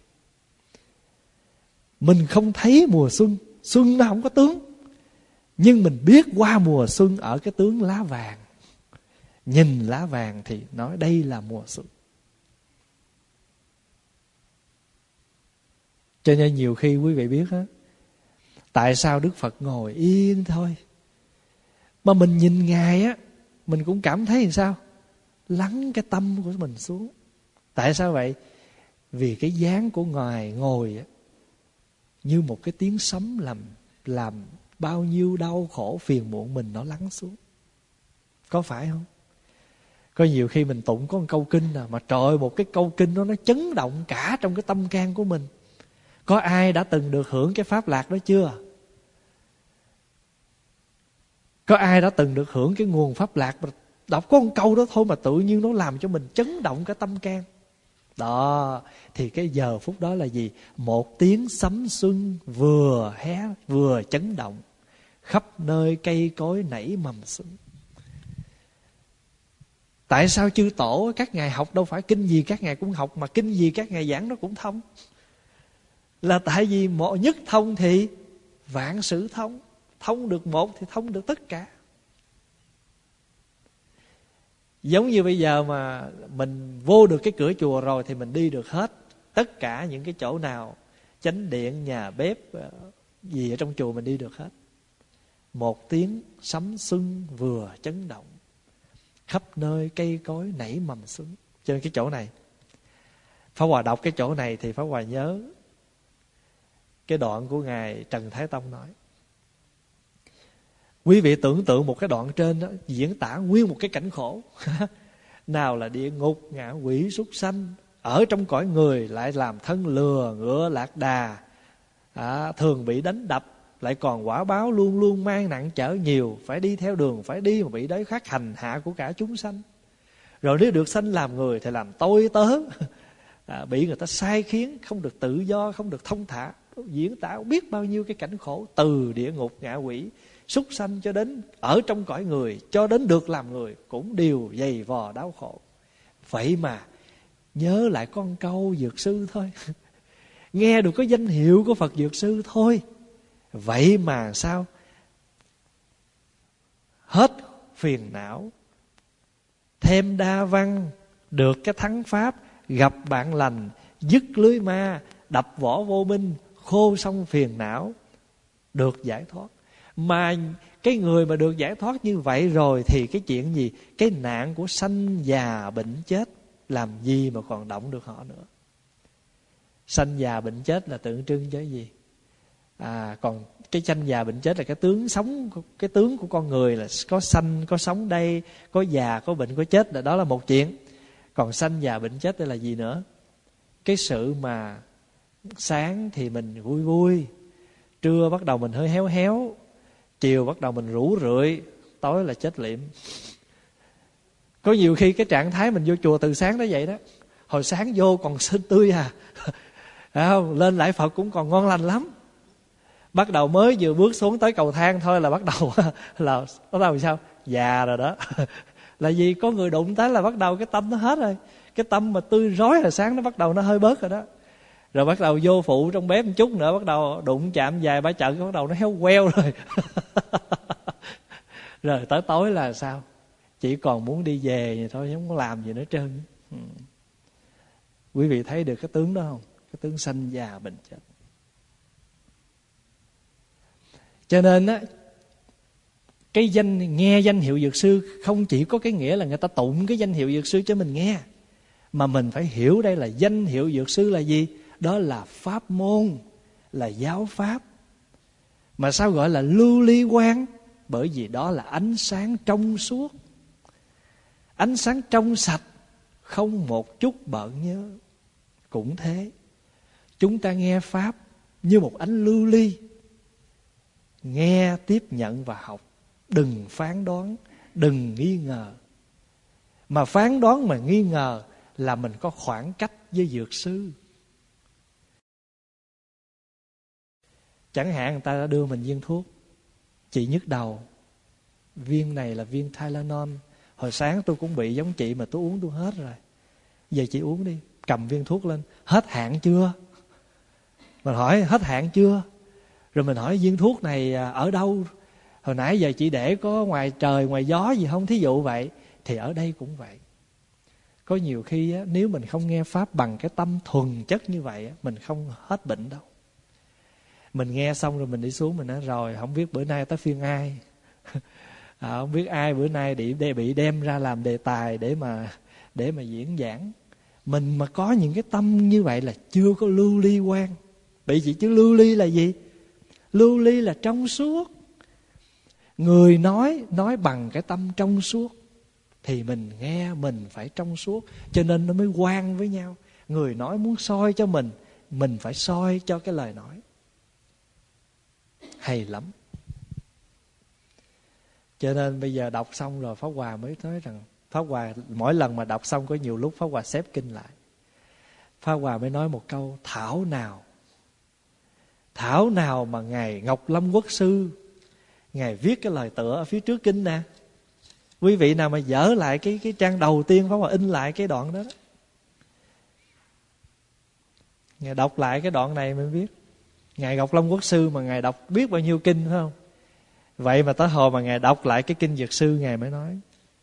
Mình không thấy mùa xuân, xuân nó không có tướng, nhưng mình biết qua mùa xuân ở cái tướng lá vàng. Nhìn lá vàng thì nói đây là mùa xuân. Cho nên nhiều khi quý vị biết á, tại sao Đức Phật ngồi yên thôi mà mình nhìn Ngài á, mình cũng cảm thấy làm sao? Lắng cái tâm của mình xuống. Tại sao vậy? Vì cái dáng của Ngài ngồi á, như một cái tiếng sấm làm bao nhiêu đau khổ phiền muộn mình nó lắng xuống. Có phải không? Có nhiều khi mình tụng có một câu kinh nào mà trời ơi, một cái câu kinh đó nó chấn động cả trong cái tâm can của mình. Có ai đã từng được hưởng cái pháp lạc đó chưa? Có ai đã từng được hưởng cái nguồn pháp lạc mà đọc có một câu đó thôi mà tự nhiên nó làm cho mình chấn động cả tâm can? Đó, thì cái giờ phút đó là gì? Một tiếng sấm xuân vừa chấn động, khắp nơi cây cối nảy mầm xuân. Tại sao chư tổ các ngài học đâu phải kinh gì các ngài cũng học, mà kinh gì các ngài giảng nó cũng thông? Là tại vì một nhất thông thì vạn sự thông. Thông được một thì thông được tất cả. Giống như bây giờ mà mình vô được cái cửa chùa rồi thì mình đi được hết tất cả những cái chỗ nào, chánh điện, nhà bếp gì ở trong chùa mình đi được hết. Một tiếng sấm xuân vừa chấn động, khắp nơi cây cối nảy mầm xuân. Cho nên cái chỗ này, Pháp Hòa đọc cái chỗ này thì Pháp Hòa nhớ cái đoạn của Ngài Trần Thái Tông nói: Quý vị tưởng tượng một cái đoạn trên đó diễn tả nguyên một cái cảnh khổ. Nào là địa ngục, ngạ quỷ, súc sanh, ở trong cõi người lại làm thân lừa, ngựa lạc đà, thường bị đánh đập, lại còn quả báo luôn luôn mang nặng chở nhiều, phải đi theo đường phải đi mà bị đới khắc hành hạ của cả chúng sanh. Rồi nếu được sanh làm người thì làm tôi tớ, bị người ta sai khiến, không được tự do, không được thông thả. Diễn tả biết bao nhiêu cái cảnh khổ, từ địa ngục, ngạ quỷ, súc sanh cho đến ở trong cõi người, cho đến được làm người cũng đều dày vò đau khổ. Vậy mà nhớ lại con câu Dược Sư thôi, nghe được cái danh hiệu của Phật Dược Sư thôi, vậy mà sao hết phiền não, thêm đa văn, được cái thắng pháp, gặp bạn lành, dứt lưới ma, đập võ vô minh, khô xong phiền não, được giải thoát. Mà cái người mà được giải thoát như vậy rồi thì cái chuyện gì, cái nạn của sanh già bệnh chết làm gì mà còn động được họ nữa. Sanh già bệnh chết là tượng trưng cho cái gì? Còn cái sanh già bệnh chết là cái tướng sống, cái tướng của con người là có sanh, có sống đây, có già, có bệnh, có chết, là đó là một chuyện. Còn sanh già bệnh chết đây là gì nữa? Cái sự mà sáng thì mình vui vui, trưa bắt đầu mình hơi héo héo, chiều bắt đầu mình rủ rượi, tối là chết liệm. Có nhiều khi cái trạng thái mình vô chùa từ sáng tới vậy đó, hồi sáng vô còn xinh tươi không? Lên lạy Phật cũng còn ngon lành lắm. Bắt đầu mới vừa bước xuống tới cầu thang thôi là bắt đầu sao? Già rồi đó. Là vì có người đụng tới là bắt đầu cái tâm nó hết rồi. Cái tâm mà tươi rói hồi sáng nó bắt đầu nó hơi bớt rồi đó. Rồi bắt đầu vô phụ trong bếp một chút nữa, bắt đầu đụng chạm vài ba trận, bắt đầu nó héo queo rồi. Rồi tới tối là sao? Chỉ còn muốn đi về vậy thôi, không có làm gì nữa hết trơn. Quý vị thấy được cái tướng đó không? Cái tướng sanh già bệnh chết. Cho nên á, cái nghe danh hiệu Dược Sư không chỉ có cái nghĩa là người ta tụng cái danh hiệu Dược Sư cho mình nghe, mà mình phải hiểu đây là danh hiệu Dược Sư là gì? Đó là pháp môn, là giáo pháp. Mà sao gọi là lưu ly quang? Bởi vì đó là ánh sáng trong suốt, ánh sáng trong sạch, không một chút bợn nhớ. Cũng thế, chúng ta nghe pháp như một ánh lưu ly, nghe, tiếp nhận và học. Đừng phán đoán, đừng nghi ngờ. Mà phán đoán mà nghi ngờ là mình có khoảng cách với Dược Sư. Chẳng hạn người ta đã đưa mình viên thuốc, chị nhức đầu, viên này là viên Tylenol. Hồi sáng tôi cũng bị giống chị mà tôi uống tôi hết rồi. Giờ chị uống đi. Cầm viên thuốc lên, hết hạn chưa? Mình hỏi hết hạn chưa? Rồi mình hỏi viên thuốc này ở đâu? Hồi nãy giờ chị để có ngoài trời ngoài gió gì không? Thí dụ vậy. Thì ở đây cũng vậy. Có nhiều khi á, nếu mình không nghe pháp bằng cái tâm thuần chất như vậy á, mình không hết bệnh đâu. Mình nghe xong rồi mình đi xuống, mình nói rồi không biết bữa nay tới phiên ai. Không biết ai bữa nay bị đem ra làm đề tài để mà diễn giảng. Mình mà có những cái tâm như vậy là chưa có lưu ly quang. Bởi vì chữ lưu ly là gì? Lưu ly là trong suốt. Người nói bằng cái tâm trong suốt, thì mình nghe mình phải trong suốt, cho nên nó mới quang với nhau. Người nói muốn soi cho mình phải soi cho cái lời nói. Hay lắm. Cho nên bây giờ đọc xong rồi Pháp Hòa mới nói rằng, Pháp Hòa mỗi lần mà đọc xong có nhiều lúc Pháp Hòa xếp kinh lại. Pháp Hòa mới nói một câu: thảo nào mà Ngài Ngọc Lâm Quốc Sư Ngài viết cái lời tựa ở phía trước kinh nè. Quý vị nào mà dở lại cái trang đầu tiên Pháp Hòa in lại cái đoạn đó, Ngài đọc lại cái đoạn này mới biết. Ngài Ngọc Lâm Quốc Sư mà Ngài đọc biết bao nhiêu kinh phải không? Vậy mà tới hồi mà Ngài đọc lại cái kinh Dược Sư, Ngài mới nói.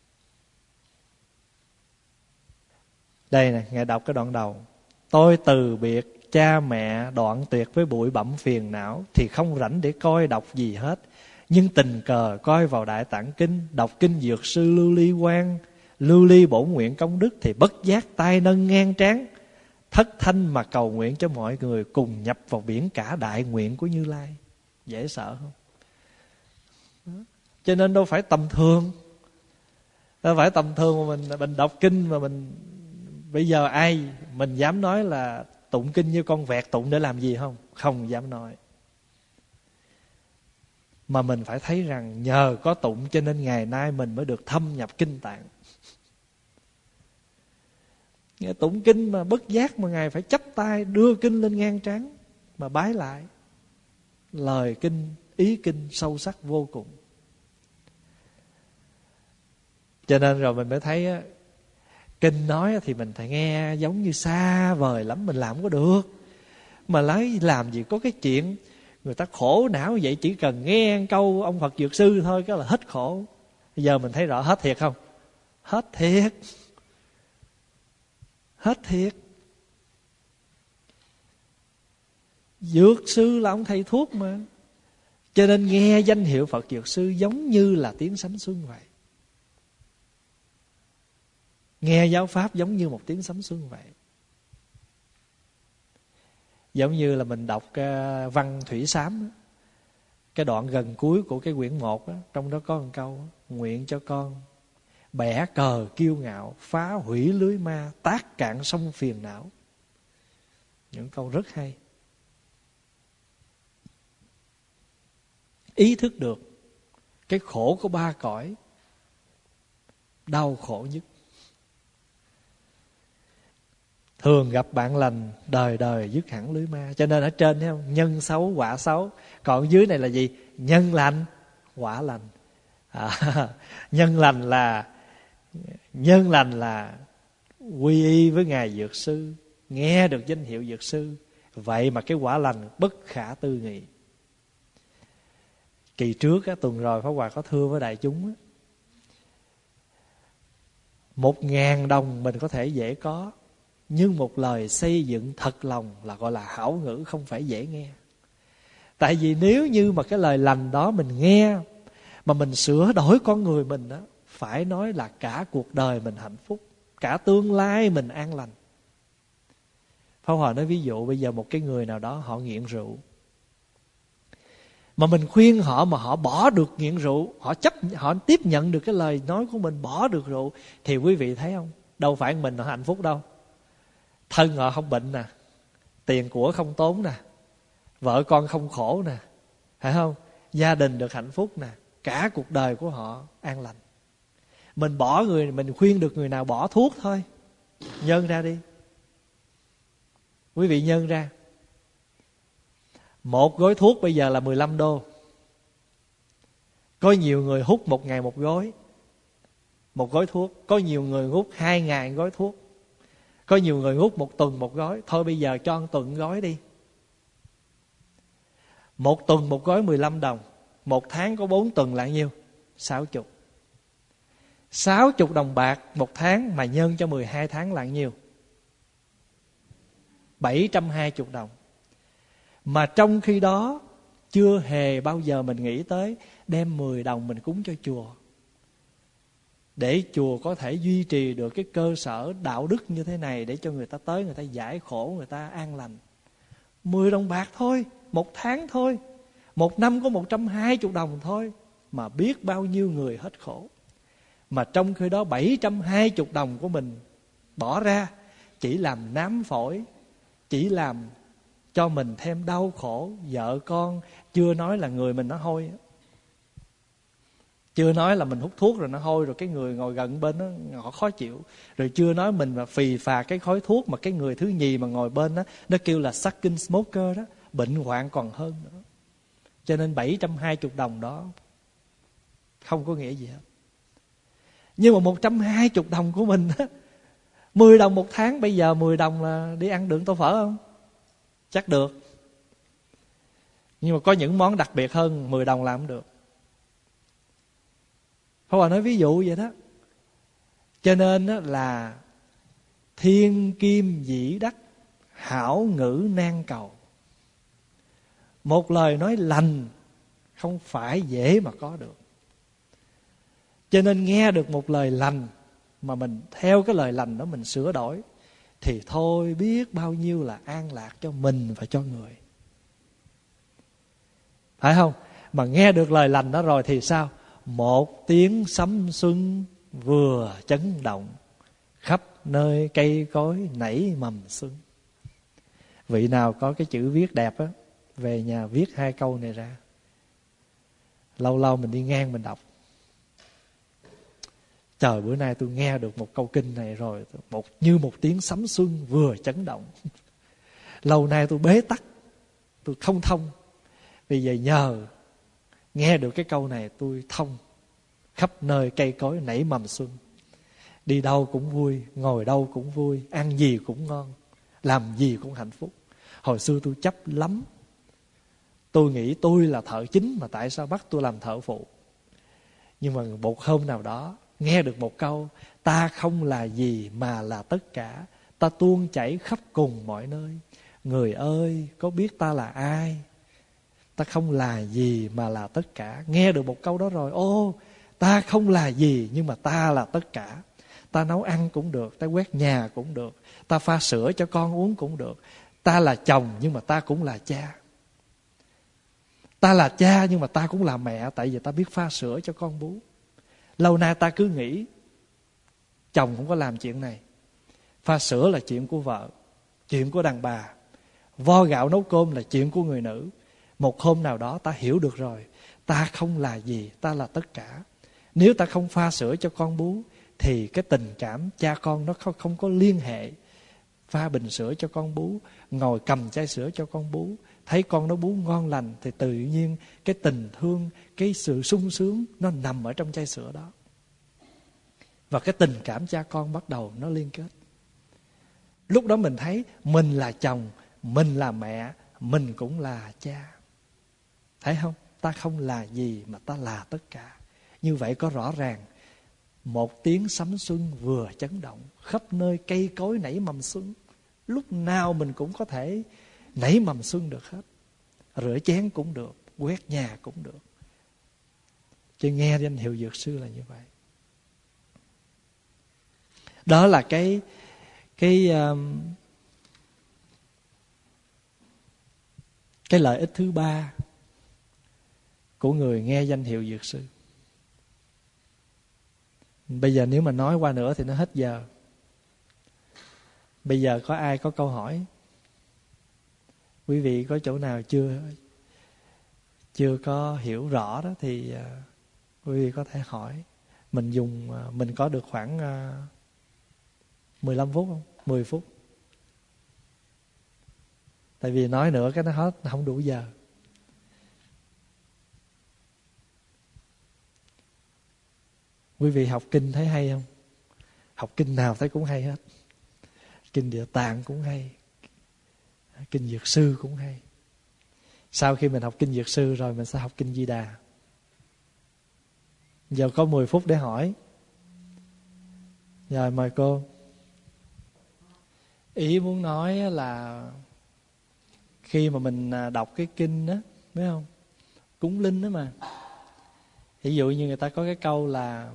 Đây nè, Ngài đọc cái đoạn đầu: tôi từ biệt cha mẹ, đoạn tuyệt với bụi bặm phiền não, thì không rảnh để coi đọc gì hết. Nhưng tình cờ coi vào Đại Tạng Kinh, đọc kinh Dược Sư lưu ly quang, lưu ly bổn nguyện công đức, thì bất giác tay nâng ngang trán, thất thanh mà cầu nguyện cho mọi người cùng nhập vào biển cả đại nguyện của Như Lai. Dễ sợ không? Cho nên đâu phải tầm thường. Đâu phải tầm thường mà mình đọc kinh mà mình... Bây giờ ai mình dám nói là tụng kinh như con vẹt tụng để làm gì không? Không dám nói. Mà mình phải thấy rằng nhờ có tụng cho nên ngày nay mình mới được thâm nhập kinh tạng. Nghe tụng kinh mà bất giác mà Ngài phải chắp tay đưa kinh lên ngang trán mà bái lại. Lời kinh, ý kinh sâu sắc vô cùng. Cho nên rồi mình mới thấy á, kinh nói thì mình phải nghe giống như xa vời lắm, mình làm không có được. Mà lấy làm gì có cái chuyện người ta khổ não vậy, chỉ cần nghe câu ông Phật Dược Sư thôi cái là hết khổ. Bây giờ mình thấy rõ hết thiệt không? Hết thiệt. Hết thiệt. Dược sư là ông thầy thuốc mà. Cho nên nghe danh hiệu Phật Dược Sư giống như là tiếng sấm xuân vậy. Nghe giáo pháp giống như một tiếng sấm xuân vậy. Giống như là mình đọc cái văn Thủy Sám, cái đoạn gần cuối của cái quyển 1 đó, trong đó có một câu: nguyện cho con bẻ cờ kiêu ngạo, phá hủy lưới ma, tát cạn sông phiền não. Những câu rất hay. Ý thức được cái khổ của 3 cõi, đau khổ nhất. Thường gặp bạn lành, đời đời dứt hẳn lưới ma. Cho nên ở trên thấy không? Nhân xấu, quả xấu. Còn dưới này là gì? Nhân lành, quả lành. Nhân lành là quy y với Ngài Dược Sư, nghe được danh hiệu Dược Sư. Vậy mà cái quả lành bất khả tư nghị. Kỳ trước á, tuần rồi Pháp Hòa có thưa với đại chúng á, 1.000 đồng mình có thể dễ có, nhưng một lời xây dựng thật lòng là gọi là hảo ngữ, không phải dễ nghe. Tại vì nếu như mà cái lời lành đó mình nghe mà mình sửa đổi con người mình đó, phải nói là cả cuộc đời mình hạnh phúc, cả tương lai mình an lành. Pháp Hòa nói ví dụ bây giờ một cái người nào đó họ nghiện rượu, mà mình khuyên họ mà họ bỏ được nghiện rượu, họ tiếp nhận được cái lời nói của mình bỏ được rượu, thì quý vị thấy không? Đâu phải mình họ hạnh phúc đâu. Thân họ không bệnh nè, tiền của không tốn nè, vợ con không khổ nè, phải không? Gia đình được hạnh phúc nè, cả cuộc đời của họ an lành. Mình mình khuyên được người nào bỏ thuốc thôi. Nhân ra đi. Quý vị nhân ra. Một gói thuốc bây giờ là 15 đô. Có nhiều người hút một ngày một gói, một gói thuốc. Có nhiều người hút 2 ngày gói thuốc. Có nhiều người hút một tuần một gói. Thôi bây giờ cho 1 tuần gói đi. 1 tuần một gói 15 đồng. 1 tháng có 4 tuần là nhiêu? 60. 60 đồng bạc 1 tháng mà nhân cho 12 tháng là nhiêu? 720 đồng. Mà trong khi đó chưa hề bao giờ mình nghĩ tới đem 10 đồng mình cúng cho chùa, để chùa có thể duy trì được cái cơ sở đạo đức như thế này, để cho người ta tới, người ta giải khổ, người ta an lành. 10 đồng bạc thôi, 1 tháng thôi, 1 năm có 120 đồng thôi, mà biết bao nhiêu người hết khổ. Mà trong khi đó 720 đồng của mình bỏ ra chỉ làm nám phổi, chỉ làm cho mình thêm đau khổ, vợ con, chưa nói là người mình nó hôi, chưa nói là mình hút thuốc rồi nó hôi, rồi cái người ngồi gần bên đó họ khó chịu, rồi chưa nói mình mà phì phà cái khói thuốc, mà cái người thứ nhì mà ngồi bên đó nó kêu là sucking smoker đó, bệnh hoạn còn hơn nữa. Cho nên 720 đồng đó không có nghĩa gì hết. Nhưng mà 120 đồng của mình á, 10 đồng 1 tháng, bây giờ 10 đồng là đi ăn được tô phở không? Chắc được. Nhưng mà có những món đặc biệt hơn 10 đồng làm không được. Pháp Hòa nói ví dụ vậy đó. Cho nên là thiên kim dĩ đắc, hảo ngữ nan cầu. Một lời nói lành không phải dễ mà có được. Cho nên nghe được một lời lành mà mình theo cái lời lành đó mình sửa đổi, thì thôi biết bao nhiêu là an lạc cho mình và cho người. Phải không? Mà nghe được lời lành đó rồi thì sao? một tiếng sấm xuân vừa chấn động, khắp nơi cây cối nảy mầm xuân. Vị nào có cái chữ viết đẹp á, về nhà viết 2 câu này ra. Lâu lâu mình đi ngang mình đọc, trời, bữa nay tôi nghe được một câu kinh này rồi, như một tiếng sấm xuân vừa chấn động. Lâu nay tôi bế tắc, tôi không thông, bây giờ nhờ nghe được cái câu này tôi thông. Khắp nơi cây cối nảy mầm xuân, đi đâu cũng vui, ngồi đâu cũng vui, ăn gì cũng ngon, làm gì cũng hạnh phúc. Hồi xưa tôi chấp lắm, tôi nghĩ tôi là thợ chính mà tại sao bắt tôi làm thợ phụ. Nhưng mà một hôm nào đó nghe được một câu: ta không là gì mà là tất cả, ta tuôn chảy khắp cùng mọi nơi. Người ơi, có biết ta là ai? Ta không là gì mà là tất cả. Nghe được một câu đó rồi, ô, ta không là gì nhưng mà ta là tất cả. Ta nấu ăn cũng được, ta quét nhà cũng được, ta pha sữa cho con uống cũng được. Ta là chồng nhưng mà ta cũng là cha. Ta là cha nhưng mà ta cũng là mẹ, tại vì ta biết pha sữa cho con bú. Lâu nay ta cứ nghĩ chồng không có làm chuyện này, pha sữa là chuyện của vợ, chuyện của đàn bà, vo gạo nấu cơm là chuyện của người nữ. Một hôm nào đó ta hiểu được rồi, ta không là gì, ta là tất cả. Nếu ta không pha sữa cho con bú thì cái tình cảm cha con nó không có liên hệ. Pha bình sữa cho con bú, ngồi cầm chai sữa cho con bú, thấy con nó bú ngon lành thì tự nhiên cái tình thương, cái sự sung sướng nó nằm ở trong chai sữa đó. Và cái tình cảm cha con bắt đầu nó liên kết. Lúc đó mình thấy mình là chồng, mình là mẹ, mình cũng là cha. Thấy không? Ta không là gì mà ta là tất cả. Như vậy có rõ ràng, một tiếng sấm xuân vừa chấn động, khắp nơi cây cối nảy mầm xuân. Lúc nào mình cũng có thể nảy mầm xuân được hết. Rửa chén cũng được, quét nhà cũng được. Chứ nghe danh hiệu dược sư là như vậy. Đó là cái lợi ích thứ ba của người nghe danh hiệu dược sư. Bây giờ nếu mà nói qua nữa thì nó hết giờ. Bây giờ có ai có câu hỏi? Quý vị có chỗ nào chưa có hiểu rõ đó thì quý vị có thể hỏi. Mình có được khoảng 15 phút không? 10 phút. Tại vì nói nữa cái nó hết, không đủ giờ. Quý vị học kinh thấy hay không? Học kinh nào thấy cũng hay hết. Kinh Địa Tạng cũng hay, kinh Dược Sư cũng hay. Sau khi mình học kinh Dược Sư rồi mình sẽ học kinh Di Đà. Giờ có 10 phút để hỏi. Rồi mời cô. Ý muốn nói là khi mà mình đọc cái kinh đó, biết không? Cúng linh đó mà. Ví dụ như người ta có cái câu là,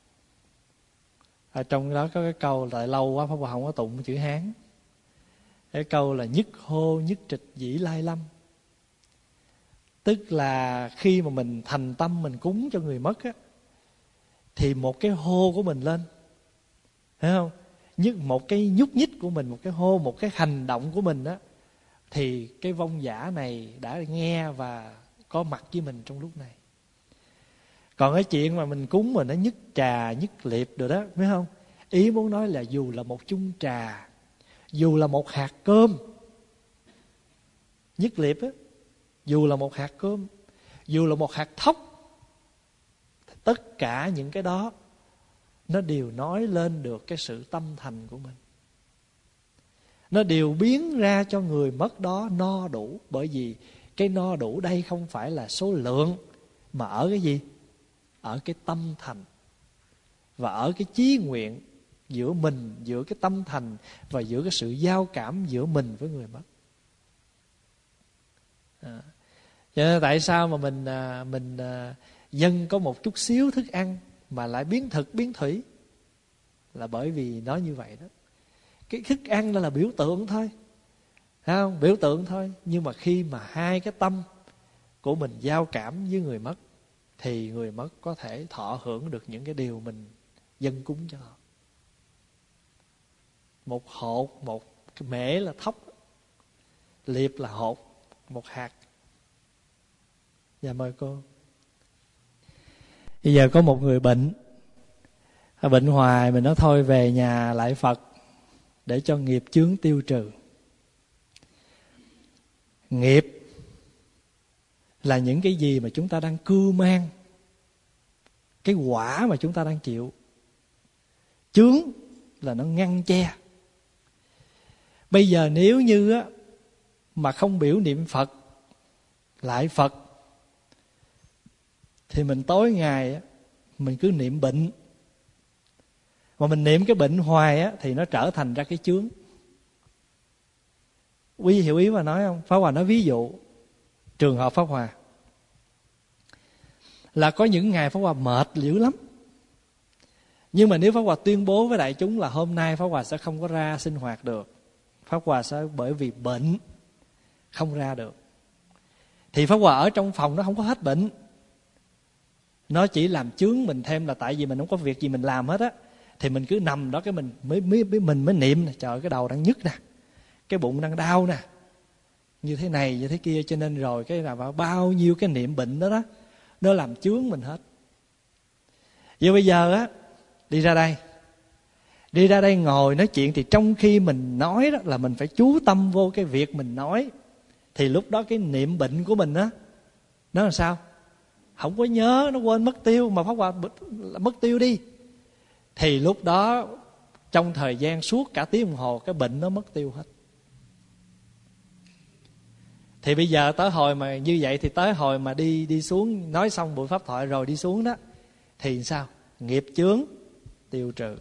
ở trong đó có cái câu tại lâu quá Pháp Hòa không có tụng chữ Hán. Cái câu là nhất hô nhất trịch dĩ lai lâm. Tức là khi mà mình thành tâm mình cúng cho người mất á, thì một cái hô của mình lên, thấy không? Một cái nhúc nhích của mình, một cái hô, một cái hành động của mình á, thì cái vong giả này đã nghe và có mặt với mình trong lúc này. Còn cái chuyện mà mình cúng mà nó nhức trà, nhức liệp rồi đó, biết không? Ý muốn nói là dù là một chung trà, dù là một hạt cơm, nhức liệp á, dù là một hạt cơm, dù là một hạt thóc, tất cả những cái đó nó đều nói lên được cái sự tâm thành của mình. Nó đều biến ra cho người mất đó no đủ. Bởi vì cái no đủ đây không phải là số lượng, mà ở cái gì? Ở cái tâm thành. Và ở cái chí nguyện giữa mình, giữa cái tâm thành và giữa cái sự giao cảm giữa mình với người mất. Cho nên tại sao mà mình dâng có một chút xíu thức ăn mà lại biến thực biến thủy? Là bởi vì nó như vậy đó. Cái thức ăn đó là biểu tượng thôi, thấy không? Biểu tượng thôi. Nhưng mà khi mà hai cái tâm của mình giao cảm với người mất thì người mất có thể thọ hưởng được những cái điều mình dâng cúng cho họ. Một hột, một mễ là thóc, liệp là hột, một hạt. Dạ mời cô. Bây giờ có một người bệnh hoài, mình nói thôi về nhà lại Phật để cho nghiệp chướng tiêu trừ. Nghiệp là những cái gì mà chúng ta đang cưu mang, cái quả mà chúng ta đang chịu. Chướng là nó ngăn che. Bây giờ nếu như á, mà không biểu niệm Phật, lại Phật, thì mình tối ngày á, mình cứ niệm bệnh. Mà mình niệm cái bệnh hoài á, thì nó trở thành ra cái chướng. Quý vị hiểu ý mà nói không? Pháp Hòa nói ví dụ trường hợp Pháp Hòa là có những ngày Pháp Hòa mệt dữ lắm, nhưng mà nếu Pháp Hòa tuyên bố với đại chúng là hôm nay Pháp Hòa sẽ không có ra sinh hoạt được, Pháp Hòa sẽ bởi vì bệnh không ra được, thì Pháp Hòa ở trong phòng nó không có hết bệnh, nó chỉ làm chướng mình thêm, là tại vì mình không có việc gì mình làm hết á, thì mình cứ nằm đó, cái mình mới niệm, trời cái đầu đang nhức nè, cái bụng đang đau nè, như thế này như thế kia, cho nên rồi cái là bao nhiêu cái niệm bệnh đó đó, nó làm chướng mình hết. Vậy bây giờ á, đi ra đây ngồi nói chuyện, thì trong khi mình nói đó là mình phải chú tâm vô cái việc mình nói, thì lúc đó cái niệm bệnh của mình á, nó là sao? Không có nhớ, nó quên mất tiêu, mà Pháp Hòa mất tiêu đi, thì lúc đó trong thời gian suốt cả tiếng đồng hồ cái bệnh nó mất tiêu hết. Thì bây giờ tới hồi mà như vậy, thì tới hồi mà đi xuống, nói xong buổi pháp thoại rồi đi xuống đó, thì sao? Nghiệp chướng tiêu trừ.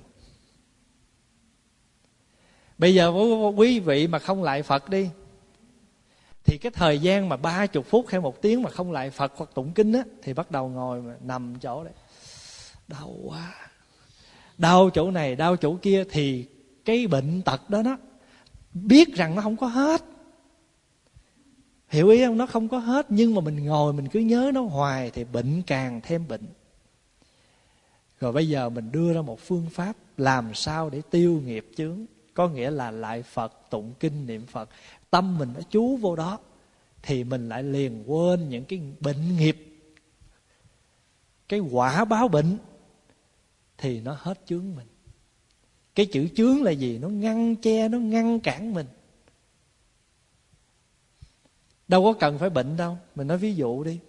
Bây giờ quý vị mà không lại Phật đi, thì cái thời gian mà 30 phút hay 1 tiếng mà không lại Phật hoặc tụng kinh á, thì bắt đầu ngồi mà nằm chỗ đấy, đau quá, đau chỗ này đau chỗ kia, thì cái bệnh tật đó nó biết rằng nó không có hết. Hiểu ý không? Nó không có hết, nhưng mà mình ngồi mình cứ nhớ nó hoài thì bệnh càng thêm bệnh. Rồi bây giờ mình đưa ra một phương pháp làm sao để tiêu nghiệp chướng, có nghĩa là lại Phật, tụng kinh, niệm Phật, tâm mình nó chú vô đó, thì mình lại liền quên những cái bệnh nghiệp, cái quả báo bệnh, thì nó hết chướng mình. Cái chữ chướng là gì? Nó ngăn che, nó ngăn cản mình. Đâu có cần phải bệnh đâu. Mình nói ví dụ đi.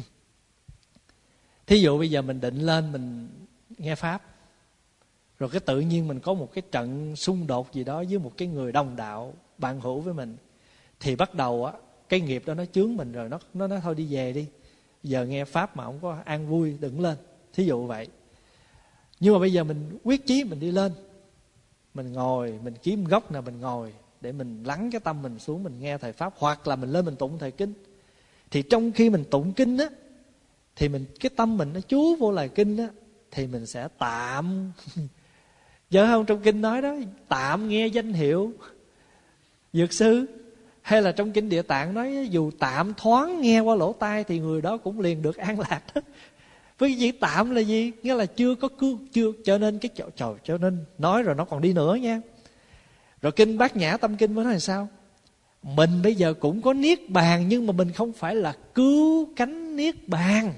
Thí dụ bây giờ mình định lên mình nghe Pháp, rồi cái tự nhiên mình có một cái trận xung đột gì đó với một cái người đồng đạo, bạn hữu với mình, thì bắt đầu á, cái nghiệp đó nó chướng mình rồi, nó nói thôi đi về đi, giờ nghe Pháp mà không có an vui đừng lên. Thí dụ vậy. Nhưng mà bây giờ mình quyết chí mình đi lên, mình ngồi, mình kiếm góc nào mình ngồi để mình lắng cái tâm mình xuống, mình nghe thầy Pháp, hoặc là mình lên mình tụng thầy kinh. Thì trong khi mình tụng kinh á, thì cái tâm mình nó chú vô lời kinh á, thì mình sẽ tạm nhớ không, trong kinh nói đó, tạm nghe danh hiệu dược sư, hay là trong kinh Địa Tạng nói dù tạm thoáng nghe qua lỗ tai thì người đó cũng liền được an lạc đó. Với cái chữ tạm là gì? Nghĩa là chưa có cứu, chưa, cho nên cái trời, cho nên nói rồi nó còn đi nữa nha. Rồi kinh Bát Nhã Tâm Kinh mới nói là sao? Mình bây giờ cũng có niết bàn, nhưng mà mình không phải là cứu cánh niết bàn.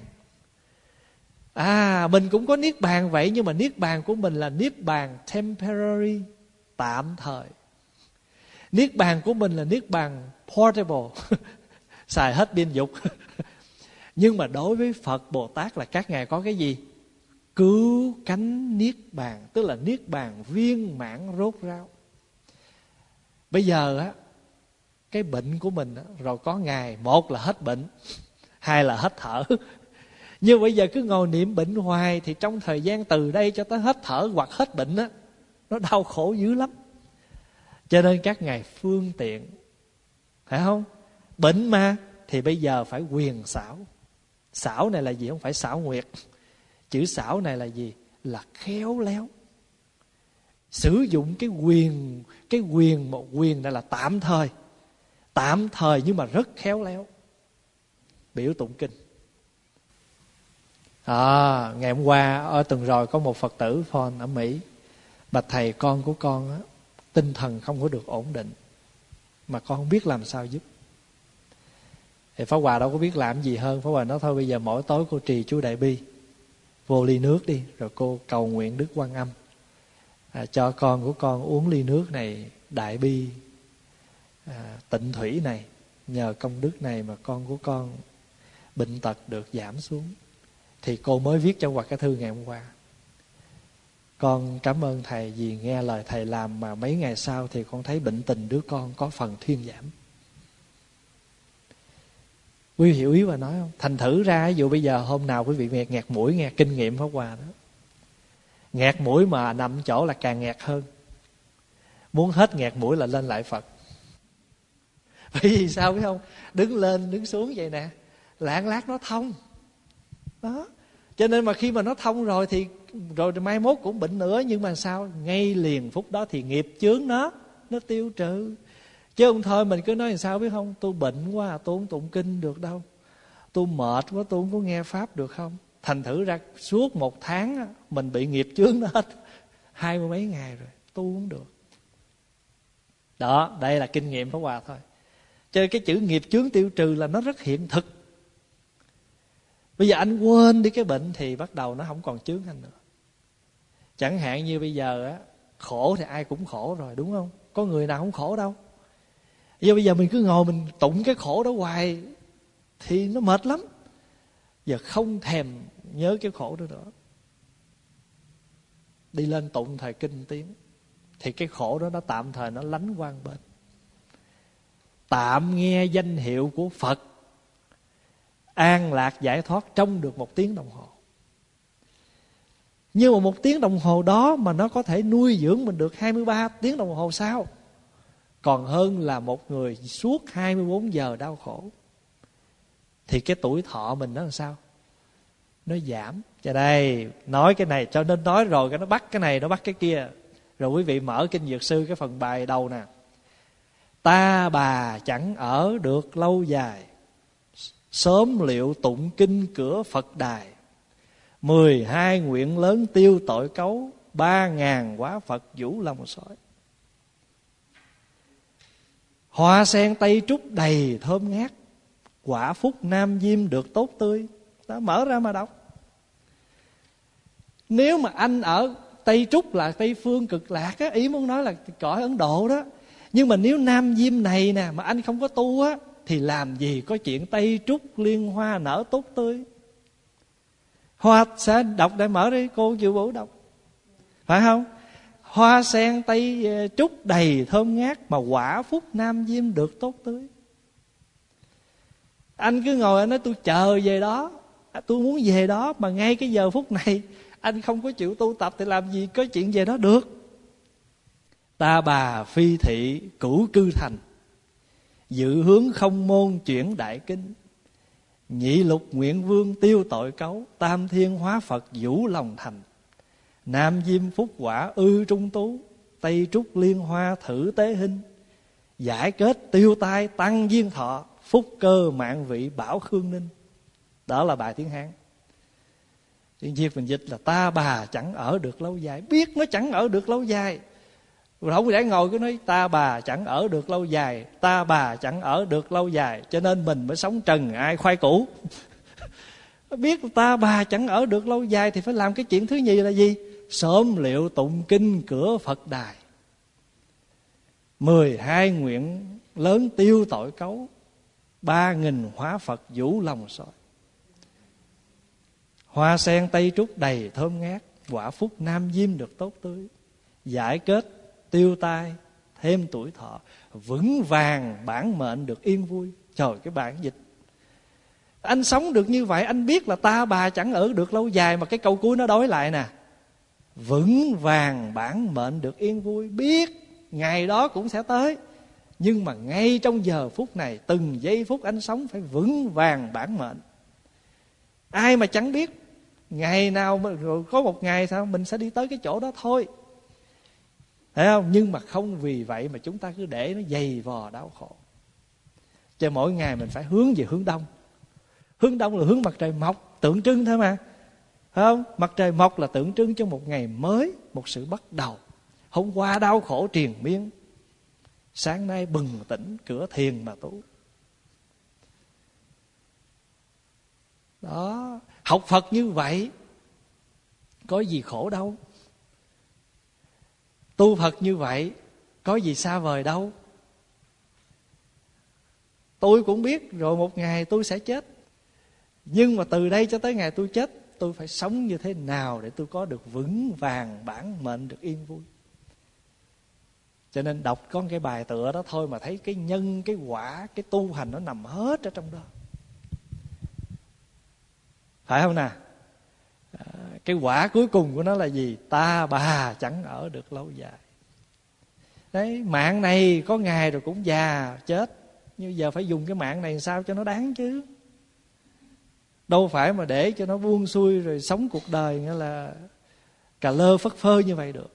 Mình cũng có niết bàn vậy, nhưng mà niết bàn của mình là niết bàn temporary, tạm thời. Niết bàn của mình là niết bàn portable, xài hết pin dục. Nhưng mà đối với Phật Bồ Tát là các ngài có cái gì? Cứu cánh niết bàn, tức là niết bàn viên mãn rốt ráo. Bây giờ á, cái bệnh của mình á, rồi có ngày, một là hết bệnh, hai là hết thở. Nhưng bây giờ cứ ngồi niệm bệnh hoài, thì trong thời gian từ đây cho tới hết thở hoặc hết bệnh á, nó đau khổ dữ lắm. Cho nên các ngài phương tiện, phải không? Bệnh mà, thì bây giờ phải quyền xảo. Xảo này là gì? Không phải xảo nguyệt. Chữ xảo này là gì? Là khéo léo. Sử dụng cái quyền, một quyền này là tạm thời. Tạm thời nhưng mà rất khéo léo. Biểu tụng kinh. Ngày hôm qua ở tuần rồi có một Phật tử phone ở Mỹ: bạch thầy, con của con á, tinh thần không có được ổn định, mà con không biết làm sao giúp. Thì Pháp Hòa đâu có biết làm gì hơn. Pháp Hòa nói thôi bây giờ mỗi tối cô trì chú Đại Bi vô ly nước đi, rồi cô cầu nguyện Đức Quan Âm cho con của con uống ly nước này, Đại Bi tịnh thủy này, nhờ công đức này mà con của con bệnh tật được giảm xuống. Thì cô mới viết cho Hòa cái thư ngày hôm qua: con cảm ơn thầy vì nghe lời thầy làm mà mấy ngày sau thì con thấy bệnh tình đứa con có phần thuyên giảm. Quý vị hiểu ý Hòa nói không? Thành thử ra ví dụ bây giờ hôm nào quý vị nghẹt mũi, nghe kinh nghiệm Pháp Hòa đó, nghẹt mũi mà nằm chỗ là càng nghẹt hơn. Muốn hết nghẹt mũi là lên lại Phật. Bởi vì sao biết không? Đứng lên đứng xuống vậy nè, lạng lát nó thông đó. Cho nên mà khi mà nó thông rồi thì rồi mai mốt cũng bệnh nữa. Nhưng mà sao? Ngay liền phút đó thì nghiệp chướng nó tiêu trừ. Chứ không thôi mình cứ nói làm sao biết không? Tôi bệnh quá, tôi không tụng kinh được đâu. Tôi mệt quá, tôi không có nghe Pháp được không? Thành thử ra suốt 1 tháng mình bị nghiệp chướng nó hết 20 mấy ngày rồi, tu không được. Đó, đây là kinh nghiệm Pháp Hòa thôi. Cho nên cái chữ nghiệp chướng tiêu trừ là nó rất hiện thực. Bây giờ anh quên đi cái bệnh thì bắt đầu nó không còn chướng anh nữa. Chẳng hạn như bây giờ á, khổ thì ai cũng khổ rồi, đúng không? Có người nào không khổ đâu. Bây giờ mình cứ ngồi mình tụng cái khổ đó hoài thì nó mệt lắm. Giờ không thèm nhớ cái khổ đó nữa, đi lên tụng thời kinh tiếng thì cái khổ đó nó tạm thời nó lánh qua một bên. Tạm nghe danh hiệu của Phật, an lạc giải thoát trong được 1 tiếng đồng hồ. Nhưng mà 1 tiếng đồng hồ đó mà nó có thể nuôi dưỡng mình được 23 tiếng đồng hồ sau, còn hơn là một người suốt 24 giờ đau khổ. Thì cái tuổi thọ mình nó làm sao? Nó giảm. Cho đây nói cái này cho nên nói rồi, cái nó bắt cái này nó bắt cái kia. Rồi quý vị mở Kinh Dược Sư cái phần bài đầu nè: ta bà chẳng ở được lâu dài, sớm liệu tụng kinh cửa Phật đài. 12 nguyện lớn tiêu tội cấu, 3.000 quá Phật vũ lòng sỏi. Hoa sen tây trúc đầy thơm ngát, quả phúc nam diêm được tốt tươi. Đó, mở ra mà đọc. Nếu mà anh ở Tây Trúc là Tây Phương Cực Lạc á, ý muốn nói là cõi Ấn Độ đó. Nhưng mà nếu nam diêm này nè mà anh không có tu á, thì làm gì có chuyện Tây Trúc liên hoa nở tốt tươi. Hoa sẽ đọc để mở đi, cô Diệu Vũ đọc, phải không? Hoa sen Tây Trúc đầy thơm ngát, mà quả phúc nam diêm được tốt tươi. Anh cứ ngồi anh nói tôi chờ về đó, tôi muốn về đó, mà ngay cái giờ phút này anh không có chịu tu tập thì làm gì có chuyện về đó được. Ta bà phi thị cửu cư thành, dự hướng không môn chuyển đại kinh. Nhị lục nguyện vương tiêu tội cấu, tam thiên hóa Phật vũ lòng thành. Nam diêm phúc quả ư trung tú, Tây trúc liên hoa thử tế hình. Giải kết tiêu tai tăng duyên thọ, phúc cơ mạng vị bảo khương ninh. Đó là bài tiếng Hán. Tiếng Việt mình dịch là ta bà chẳng ở được lâu dài. Biết nó chẳng ở được lâu dài, rồi không để ngồi cứ nói ta bà chẳng ở được lâu dài, ta bà chẳng ở được lâu dài, cho nên mình mới sống trần ai khoai củ. Biết ta bà chẳng ở được lâu dài thì phải làm cái chuyện thứ nhì là gì? Sớm liệu tụng kinh cửa Phật đài. 12 nguyện lớn tiêu tội cấu, 3.000 hóa Phật vũ lòng soi. Hoa sen tây trúc đầy thơm ngát, quả phúc nam diêm được tốt tươi. Giải kết tiêu tai thêm tuổi thọ, vững vàng bản mệnh được yên vui. Trời, cái bản dịch anh sống được như vậy, anh biết là ta bà chẳng ở được lâu dài, mà cái câu cuối nó đối lại nè: vững vàng bản mệnh được yên vui. Biết ngày đó cũng sẽ tới, nhưng mà ngay trong giờ phút này, từng giây phút anh sống phải vững vàng bản mệnh. Ai mà chẳng biết ngày nào mà rồi có một ngày sao mình sẽ đi tới cái chỗ đó thôi, thấy không? Nhưng mà không vì vậy mà chúng ta cứ để nó dày vò đau khổ. Cho mỗi ngày mình phải hướng về hướng đông. Hướng đông là hướng mặt trời mọc, tượng trưng thôi mà. phải không? Mặt trời mọc là tượng trưng cho một ngày mới, một sự bắt đầu. Hôm qua đau khổ triền miên, sáng nay bừng tỉnh cửa thiền mà tu. Đó, học Phật như vậy có gì khổ đâu. Tu Phật như vậy có gì xa vời đâu. Tôi cũng biết rồi một ngày tôi sẽ chết, nhưng mà từ đây cho tới ngày tôi chết, tôi phải sống như thế nào để tôi có được vững vàng bản mệnh, được yên vui. Cho nên đọc có cái bài tựa đó thôi mà thấy cái nhân, cái quả, cái tu hành nó nằm hết ở trong đó. Phải không nào? Cái quả cuối cùng của nó là gì? Ta bà chẳng ở được lâu dài. Đấy, mạng này có ngày rồi cũng già chết, nhưng giờ phải dùng cái mạng này sao cho nó đáng chứ. Đâu phải mà để cho nó buông xuôi rồi sống cuộc đời nghĩa là cà lơ phất phơ như vậy được.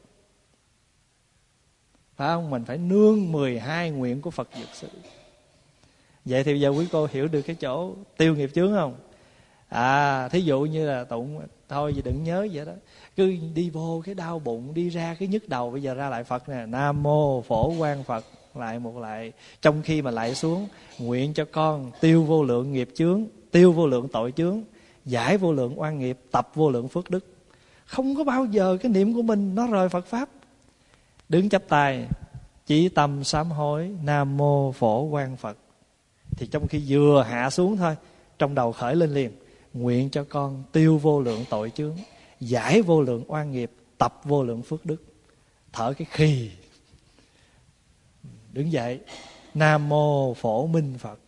Phải không? Mình phải nương 12 nguyện của Phật Dược Sư. Vậy thì giờ quý cô hiểu được cái chỗ tiêu nghiệp chướng không? Thí dụ như là tụng thôi thì đừng nhớ vậy đó. Cứ đi vô cái đau bụng, đi ra cái nhức đầu, bây giờ ra lại Phật nè, Nam Mô Phổ Quang Phật, lại một lại. Trong khi mà lại xuống, nguyện cho con tiêu vô lượng nghiệp chướng, tiêu vô lượng tội chướng, giải vô lượng oan nghiệp, tập vô lượng phước đức. Không có bao giờ cái niệm của mình nó rời Phật Pháp. Đứng chắp tay, chỉ tâm sám hối, Nam Mô Phổ Quang Phật. Thì trong khi vừa hạ xuống thôi, trong đầu khởi lên liền, nguyện cho con tiêu vô lượng tội chướng, giải vô lượng oan nghiệp, tập vô lượng phước đức. Thở cái khì, đứng dậy, Nam Mô Phổ Minh Phật.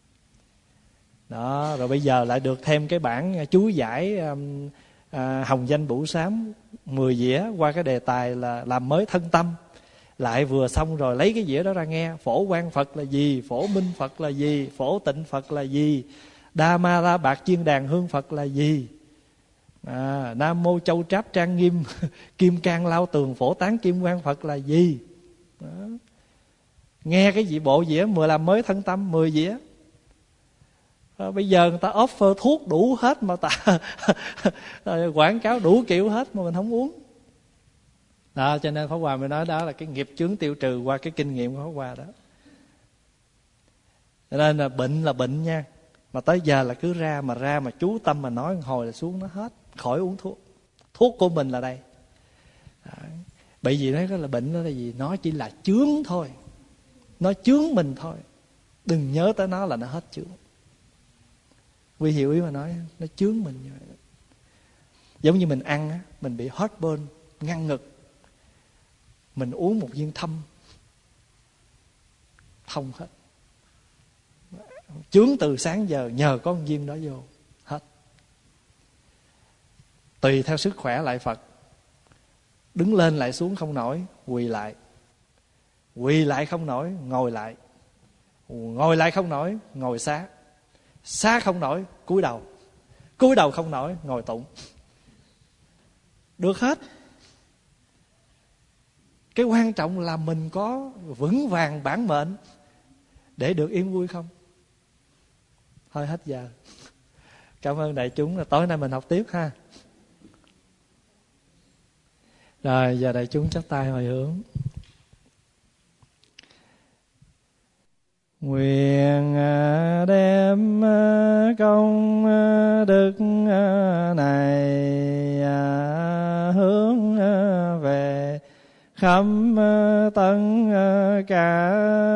Đó, rồi bây giờ lại được thêm cái bản chú giải Hồng Danh Bửu Sám 10 dĩa qua cái đề tài là làm mới thân tâm. Lại vừa xong rồi lấy cái dĩa đó ra nghe. Phổ Quang Phật là gì? Phổ Minh Phật là gì? Phổ Tịnh Phật là gì? Đa Ma Ra Bạc Chiên Đàn Hương Phật là gì? Nam Mô Châu Tráp Trang Nghiêm Kim Cang Lao Tường Phổ Tán Kim Quang Phật là gì? Đó. Nghe cái gì bộ dĩa mười làm mới thân tâm 10 dĩa. Bây giờ người ta offer thuốc đủ hết mà ta quảng cáo đủ kiểu hết mà mình không uống. Đó, cho nên Pháp Hòa mới nói đó là cái nghiệp chướng tiêu trừ qua cái kinh nghiệm của Pháp Hòa đó. Cho nên là bệnh nha. Mà tới giờ là cứ ra mà chú tâm mà nói hồi là xuống nó hết. Khỏi uống thuốc. Thuốc của mình là đây. Bởi vì nói là bệnh đó là gì? Nó chỉ là chướng thôi. Nó chướng mình thôi. Đừng nhớ tới nó là nó hết chướng. Quy hiểu ý mà nói, nó chướng mình như vậy. Giống như mình ăn á, mình bị heartburn, ngăn ngực, mình uống một viên thâm thông hết. Chướng từ sáng giờ nhờ có một viên đó vô hết. Tùy theo sức khỏe lại Phật. Đứng lên lại xuống không nổi, quỳ lại. Quỳ lại không nổi, ngồi lại. Ngồi lại không nổi, ngồi xá. Xá không nổi, cúi đầu. Cúi đầu không nổi, ngồi tụng. Được hết. Cái quan trọng là mình có vững vàng bản mệnh để được yên vui không? Thôi hết giờ. Cảm ơn đại chúng. Tối nay mình học tiếp ha. Rồi giờ đại chúng chắp tay hồi hướng. Nguyện đem công đức này hướng về khắp tất cả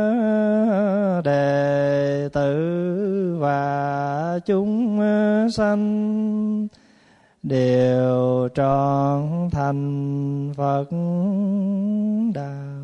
đệ tử và chúng sanh đều trọn thành Phật đạo.